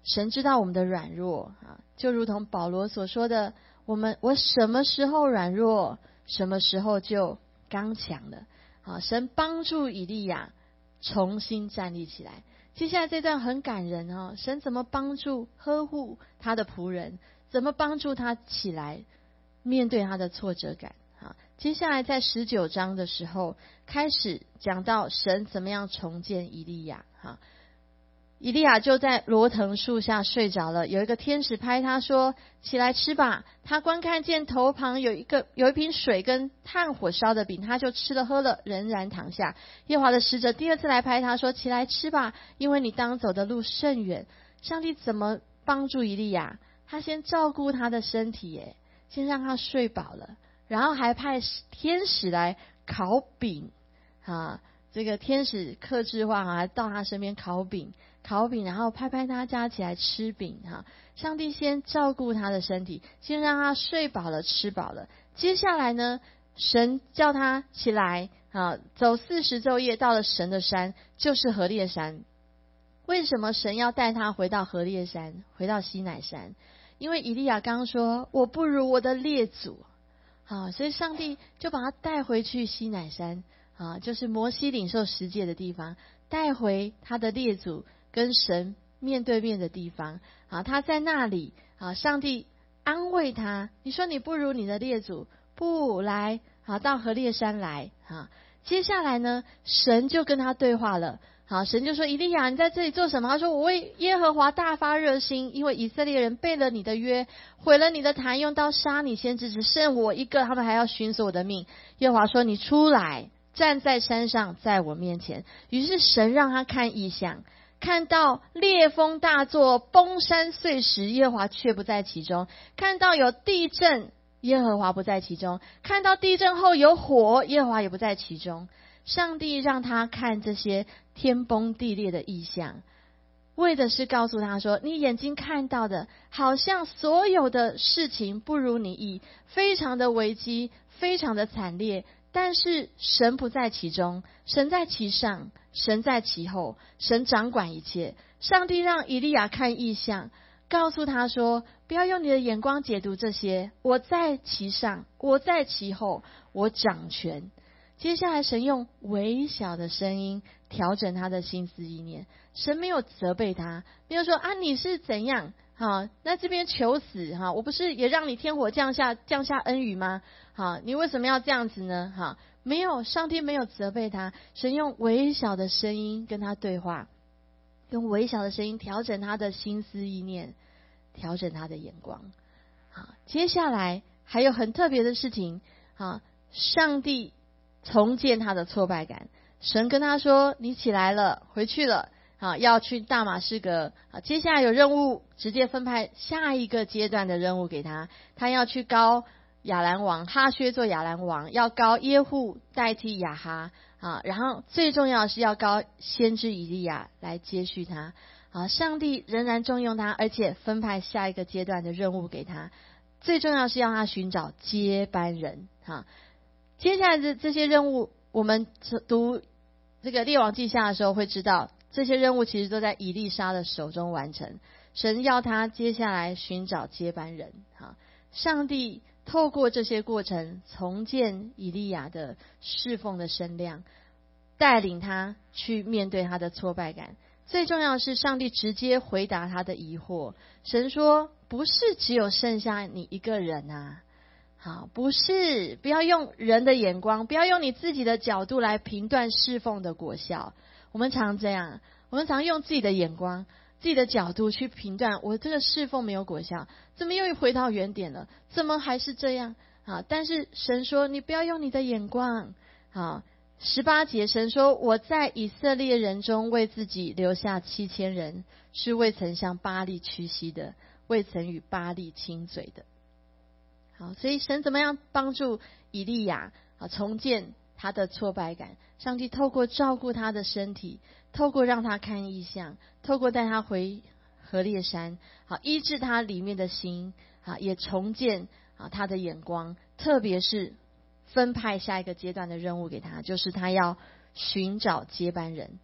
Speaker 1: 神知道我们的软弱啊，就如同保罗所说的，我什么时候软弱，什么时候就刚强了。好，神帮助以利亚重新站立起来。接下来这段很感人哦，神怎么帮助呵护他的仆人，怎么帮助他起来面对他的挫折感。好，接下来在19章的时候开始讲到神怎么样重建以利亚。好，以利亚就在罗藤树下睡着了，有一个天使拍他说，起来吃吧。他观看见头旁有一瓶水跟炭火烧的饼，他就吃了喝了，仍然躺下。耶和华的使者第二次来拍他说，起来吃吧，因为你当走的路甚远。上帝怎么帮助以利亚？他先照顾他的身体，先让他睡饱了，然后还派天使来烤饼啊，这个天使客制化还到他身边烤饼，然后拍他加起来吃饼哈。上帝先照顾他的身体，先让他睡饱了吃饱了。接下来呢，神叫他起来啊，走40昼夜到了神的山，就是何烈山。为什么神要带他回到何烈山，回到西乃山？因为以利亚刚说我不如我的列祖，好，所以上帝就把他带回去西乃山啊，就是摩西领受十诫的地方，带回他的列祖跟神面对面的地方啊。他在那里啊，上帝安慰他，你说你不如你的列祖，不来啊，到何烈山来啊。接下来呢，神就跟他对话了。好，神就说，以利亚，你在这里做什么？他说，我为耶和华大发热心，因为以色列人背了你的约，毁了你的坛，用刀杀你先知，只剩我一个，他们还要寻索我的命。耶和华说，你出来，站在山上，在我面前。于是神让他看异象，看到烈风大作，崩山碎石，耶和华却不在其中；看到有地震，耶和华不在其中；看到地震后有火，耶和华也不在其中。上帝让他看这些天崩地裂的异象，为的是告诉他说，你眼睛看到的好像所有的事情不如你意，非常的危机，非常的惨烈，但是神不在其中，神在其上，神在其后，神掌管一切。上帝让以利亚看异象，告诉他说，不要用你的眼光解读这些，我在其上，我在其后，我掌权。接下来神用微小的声音调整他的心思意念，神没有责备他，没有说啊你是怎样好，那这边求死哈，我不是也让你天火降下恩雨吗？好，你为什么要这样子呢？哈，没有，上帝没有责备他，神用微小的声音跟他对话，用微小的声音调整他的心思意念，调整他的眼光。好，接下来还有很特别的事情，好，上帝重建他的挫败感，神跟他说，你起来了，回去了，要去大马士革，接下来有任务，直接分派下一个阶段的任务给他，他要去膏亚兰王哈薛做亚兰王，要膏耶户代替亚哈然后最重要的是要膏先知以利亚来接续他。上帝仍然重用他，而且分派下一个阶段的任务给他，最重要是要他寻找接班人。接下来的这些任务，我们读这个列王记下的时候会知道，这些任务其实都在以利沙的手中完成。神要他接下来寻找接班人。上帝透过这些过程重建以利亚的侍奉的声量，带领他去面对他的挫败感。最重要的是，上帝直接回答他的疑惑。神说，不是只有剩下你一个人啊。好，不是，不要用人的眼光，不要用你自己的角度来评断侍奉的果效。我们常这样，我们常用自己的眼光、自己的角度去评断，我这个侍奉没有果效，怎么又回到原点了？怎么还是这样？但是神说，你不要用你的眼光。18节，神说，我在以色列人中为自己留下7000人，是未曾向巴力屈膝的，未曾与巴力亲嘴的。好，所以神怎么样帮助以利亚重建他的挫败感？上帝透过照顾他的身体，透过让他看异象，透过带他回何烈山，医治他里面的心，也重建他的眼光，特别是分派下一个阶段的任务给他，就是他要寻找接班人。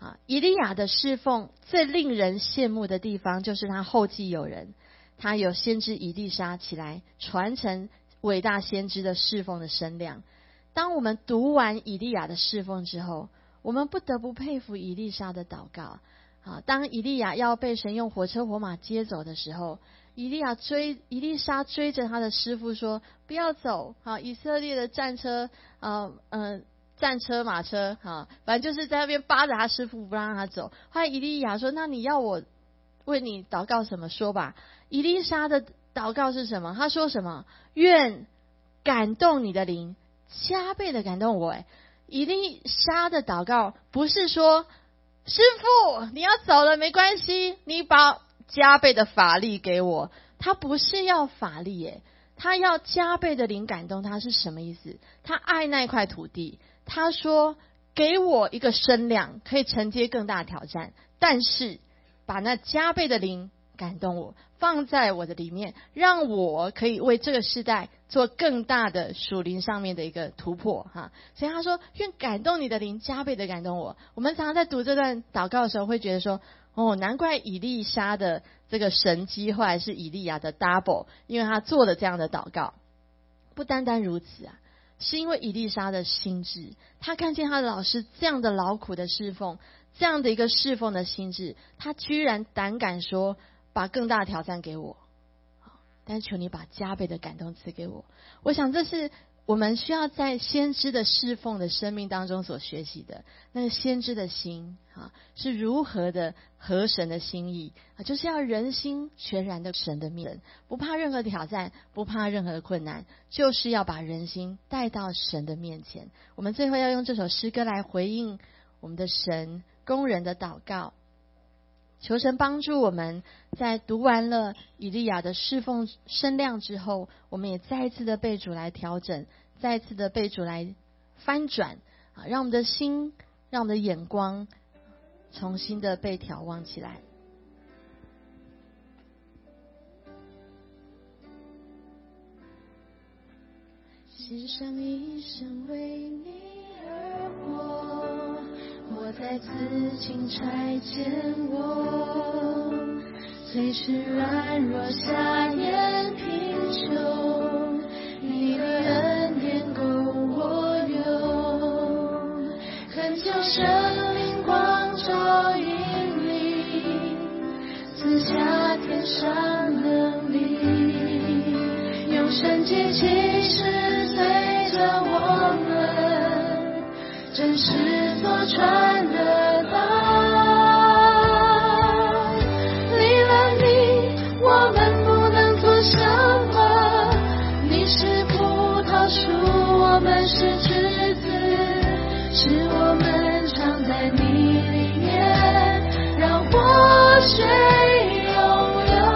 Speaker 1: 以利亚的侍奉最令人羡慕的地方，就是他后继有人，他有先知以利沙起来传承伟大先知的侍奉的声量。当我们读完以利亚的侍奉之后，我们不得不佩服以利沙的祷告。当以利亚要被神用火车火马接走的时候，以利沙追着他的师傅说：“不要走！以色列的战车，战车马车，反正就是在那边扒着他师傅不让他走。”后来以利亚说：“那你要我为你祷告什么？说吧。”以利沙的祷告是什么？他说什么？愿感动你的灵加倍的感动我。以利沙的祷告不是说，师父你要走了没关系，你把加倍的法力给我。他不是要法力他要加倍的灵感动他。是什么意思？他爱那块土地，他说给我一个声量可以承接更大的挑战，但是把那加倍的灵感动我，放在我的里面，让我可以为这个世代做更大的属灵上面的一个突破所以他说愿感动你的灵加倍的感动我。我们常常在读这段祷告的时候会觉得说，难怪以利沙的这个神迹后来是以利亚的 double， 因为他做了这样的祷告。不单单如此是因为以利沙的心智，他看见他的老师这样的劳苦的侍奉，这样的一个侍奉的心智，他居然胆敢说把更大的挑战给我，但是求你把加倍的感动赐给我。我想这是我们需要在先知的侍奉的生命当中所学习的。那个先知的心是如何的合神的心意就是要人心全然的神的面，不怕任何挑战，不怕任何的困难，就是要把人心带到神的面前。我们最后要用这首诗歌来回应我们的神工人的祷告，求神帮助我们在读完了以利亚的侍奉声量之后，我们也再一次的被主来调整，再一次的被主来翻转让我们的心，让我们的眼光重新的被眺望起来。
Speaker 2: 献上一生为你而活，我再次请差遣我，虽是软弱瞎眼贫穷，你的恩典够我用，恳求圣灵光照引领，赐下天上能力，用圣洁启示随着我们真实所传的道。离了你我们不能做什么，你是葡萄树，我们是枝子，是我们常在你里面，让活水永流，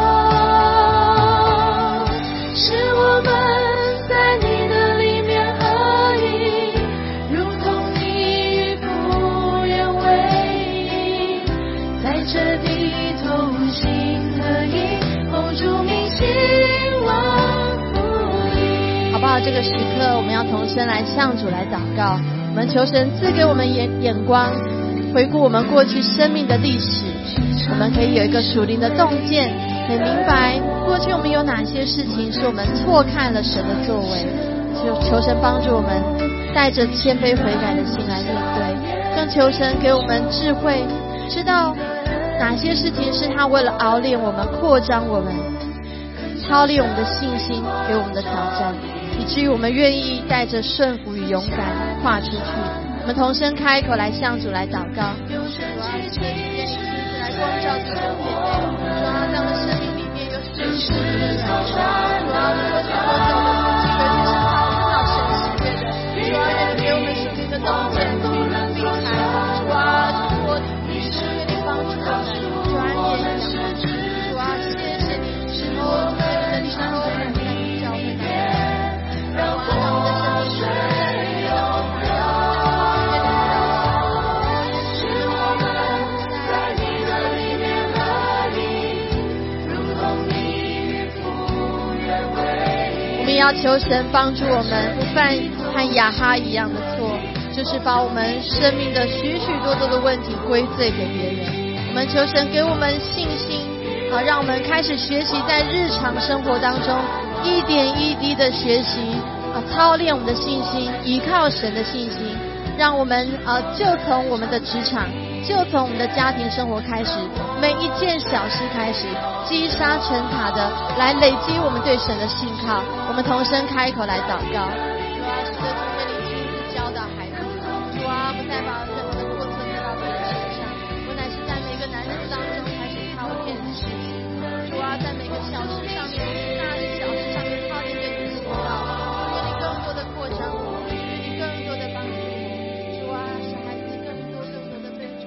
Speaker 2: 是我们在你的里面合一，如同你与父原为一，在这地同心合一，奉主名兴旺福音。
Speaker 1: 好不好？这个时刻我们要同声来向主来祷告，我们求神赐给我们眼光，回顾我们过去生命的历史，我们可以有一个属灵的洞见，可以明白过去我们有哪些事情是我们错看了神的作为。求神帮助我们带着谦卑悔改的心来面对，更求神给我们智慧，知道哪些事情是他为了熬炼我们，扩张我们，操练我们的信心，给我们的挑战，以至于我们愿意带着顺服与勇敢跨出去。我们同声开口来向主来祷告，主啊，谢谢你愿意亲自来光照弟兄姐妹，主啊，在我们生命里面有许许多多的软弱，主啊，我们所走的路其实是讨不到神喜悦的，主啊，愿你给我们属灵的洞见，属灵的避开，主啊，我必须愿你帮助我们专业的养成，主啊，谢谢你，使我们的灵修在你教会当中，让我们的生命我们要求神帮助我们不犯和亚哈一样的错， 就是把我们生命的许许多多的问题归罪给别人。我们求神给我们信心，让我们开始学习在日常生活当中一点一滴的学习，操练我们的信心，依靠神的信心，让我们就从我们的职场，就从我们的家庭生活开始，每一件小事开始，积沙成塔的来累积我们对神的信靠。我们同声开口来祷告。主啊，是的，主，愿你亲自教导孩子。主啊，不再把任何的过错推到别人身上，我乃是在每个难处当中开始操练你的事情。主啊，在每个小事上面，大的小事上面操练对你的信靠。愿你更多的扩张我，愿你更多的帮助我。主啊，使孩子更多的被主。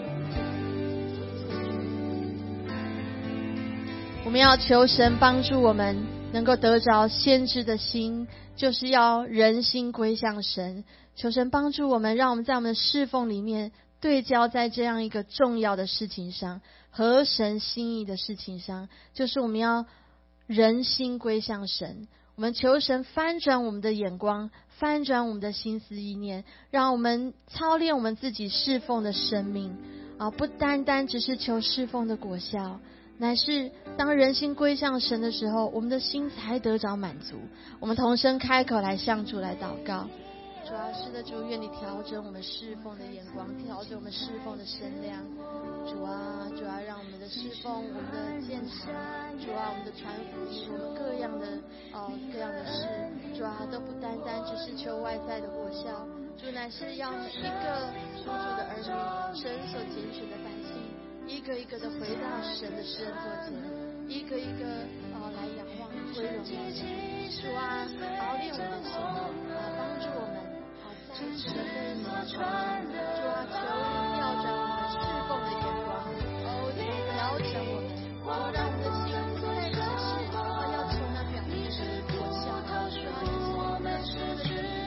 Speaker 1: 我们要求神帮助我们能够得着先知的心，就是要人心归向神。求神帮助我们，让我们在我们的侍奉里面对焦在这样一个重要的事情上，合神心意的事情上，就是我们要人心归向神。我们求神翻转我们的眼光，翻转我们的心思意念，让我们操练我们自己侍奉的生命不单单只是求侍奉的果效，乃是当人心归向神的时候，我们的心才得着满足。我们同声开口来向主来祷告。主啊，是的，主，愿你调整我们侍奉的眼光，调整我们侍奉的声量。主啊，让我们的侍奉，我们的建堂，主啊，我们的传福音，我们各样的事，主啊，都不单单只是求外在的果效，主乃是要每一个属主的儿女，神所拣选的百姓，一个一个的回到神的施恩座前，一个一个来仰望归荣耀神。主啊，熬炼我们的心，帮助我们再一次的跟你们传主啊，求你调转我们侍奉的眼光，调整我们，让我们的心不再只是要求那表面的果效，主啊，我们是的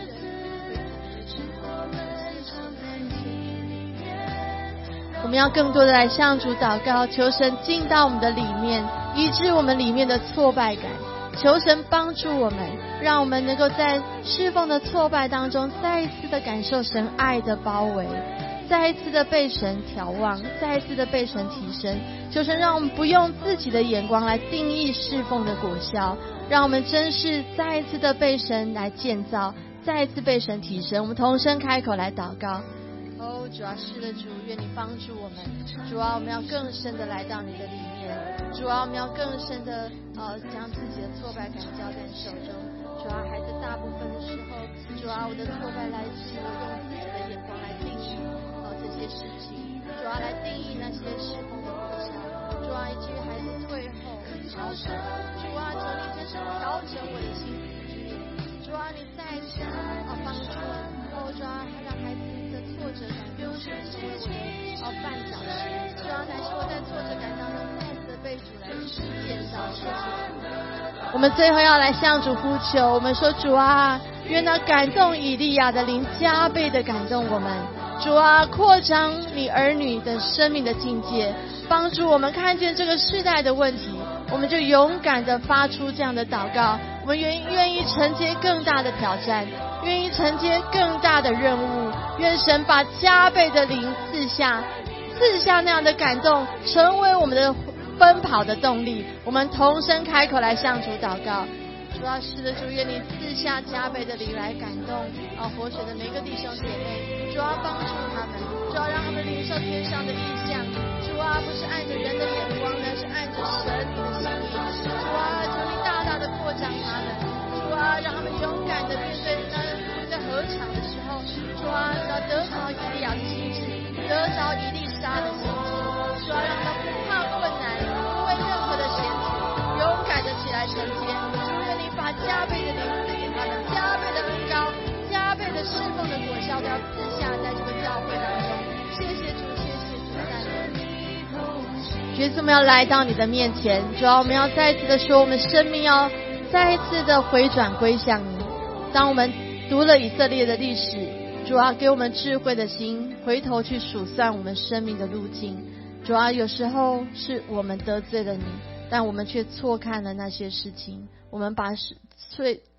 Speaker 1: 我们要更多的来向主祷告，求神进到我们的里面，医治我们里面的挫败感。求神帮助我们，让我们能够在侍奉的挫败当中再一次的感受神爱的包围，再一次的被神眺望，再一次的被神提升。求神让我们不用自己的眼光来定义侍奉的果效，让我们真是再一次的被神来建造，再一次被神提升。我们同声开口来祷告。主啊，是的，主，愿你帮助我们。主啊，我们要更深的来到你的里面。主啊，我们要更深的将自己的挫败感交在你手中。主啊，孩子大部分的时候，主啊，我的挫败来自于我用自己的眼光来定义这些事情。主啊，来定义那些侍奉的果效。主啊，以至于孩子退后逃跑。主啊，求你真是调整我的心思之念。主啊，你再一次帮助我。主啊，让孩子挫折感不是成为我的绊脚石，主啊，乃是我在挫折感当中再次的被主来建造。谢谢主。我们最后要来向主呼求，我们说主啊，愿那感动以利亚的灵加倍的感动我们。主啊，扩张你儿女的生命的境界，帮助我们看见这个世代的问题，我们就勇敢的发出这样的祷告。我们愿意承接更大的挑战，愿意承接更大的任务，愿神把加倍的灵赐下那样的感动，成为我们的奔跑的动力。我们同声开口来向主祷告。主啊，是的，主，愿你赐下加倍的灵来感动活水的每个弟兄姐妹。主啊，帮助他们，主啊，让他们领受天上的意象。主啊，不是按着人的眼光，但是按着神你的心意。主啊，求你大大的扩张他们。主啊，让他们勇敢的面对在合场的时候。主啊，只要得着以利亚的心智，得着以利沙的心智。主啊，让他们不怕困难，不为任何的险阻，勇敢的起来承接。主，愿你把加倍的灵赐给他们，加倍的恩膏，加倍的侍奉的果效都要赐下在这个教会当中。谢谢主，谢谢主，赞美你。耶稣，我们要来到你的面前，主啊，我们要再一次的说，我们生命要再一次的回转归向你。当我们读了以色列的历史，主啊，给我们智慧的心，回头去数算我们生命的路径。主啊，有时候是我们得罪了你，但我们却错看了那些事情，我们把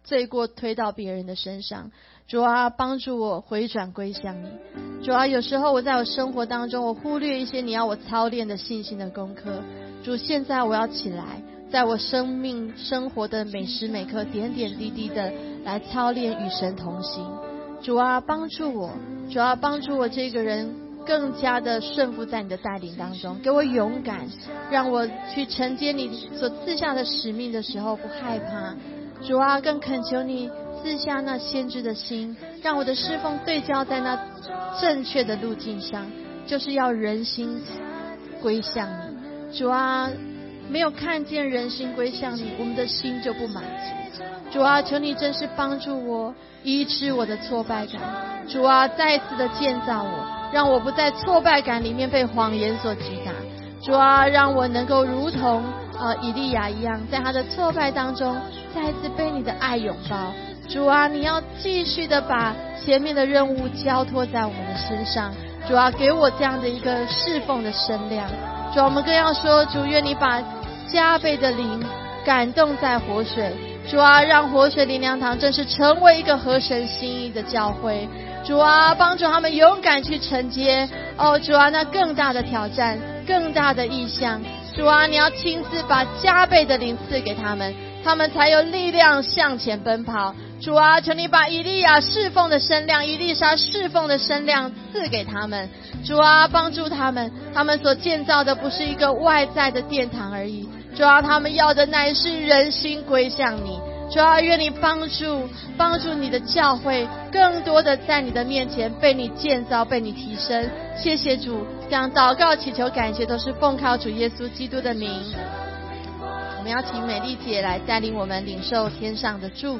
Speaker 1: 罪过推到别人的身上。主啊，帮助我回转归向你。主啊，有时候我在我生活当中，我忽略一些你要我操练的信心的功课。主，现在我要起来，在我生活的每时每刻，点点滴滴的来操练与神同行。主啊，帮助我，主啊，帮助我这个人更加的顺服在你的带领当中，给我勇敢，让我去承接你所赐下的使命的时候不害怕。主啊，更恳求你赐下那先知的心，让我的侍奉对焦在那正确的路径上，就是要人心归向你。主啊，没有看见人心归向你，我们的心就不满足。主啊，求你真是帮助我医治我的挫败感。主啊，再次的建造我，让我不在挫败感里面被谎言所击打。主啊，让我能够如同以利亚一样，在他的挫败当中再一次被你的爱拥抱。主啊，你要继续的把前面的任务交托在我们的身上。主啊，给我这样的一个侍奉的声量。主啊，我们更要说，主，愿你把加倍的灵感动在活水。主啊，让活水灵粮堂正是成为一个合神心意的教会。主啊，帮助他们勇敢去承接主啊，那更大的挑战，更大的意向。主啊，你要亲自把加倍的灵赐给他们，他们才有力量向前奔跑。主啊，求你把以利亚侍奉的声量，以利沙侍奉的声量赐给他们。主啊，帮助他们，他们所建造的不是一个外在的殿堂而已。主啊，他们要的乃是人心归向你。主啊，愿你帮助你的教会更多的在你的面前被你建造，被你提升。谢谢主，这样祷告祈求感谢都是奉靠主耶稣基督的名。我们要请美丽姐来带领我们领受天上的祝福。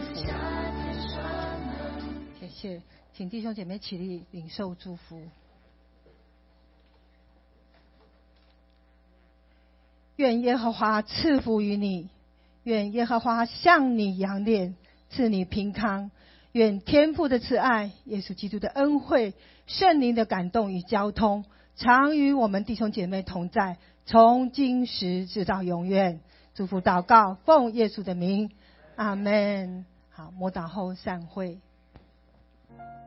Speaker 3: 谢谢，请弟兄姐妹起立领受祝福。愿耶和华赐福于你，愿耶和华向你扬脸，赐你平康。愿天父的慈爱、耶稣基督的恩惠、圣灵的感动与交通，常与我们弟兄姐妹同在，从今时直到永远。祝福祷告，奉耶稣的名，阿们。好，默祷后散会。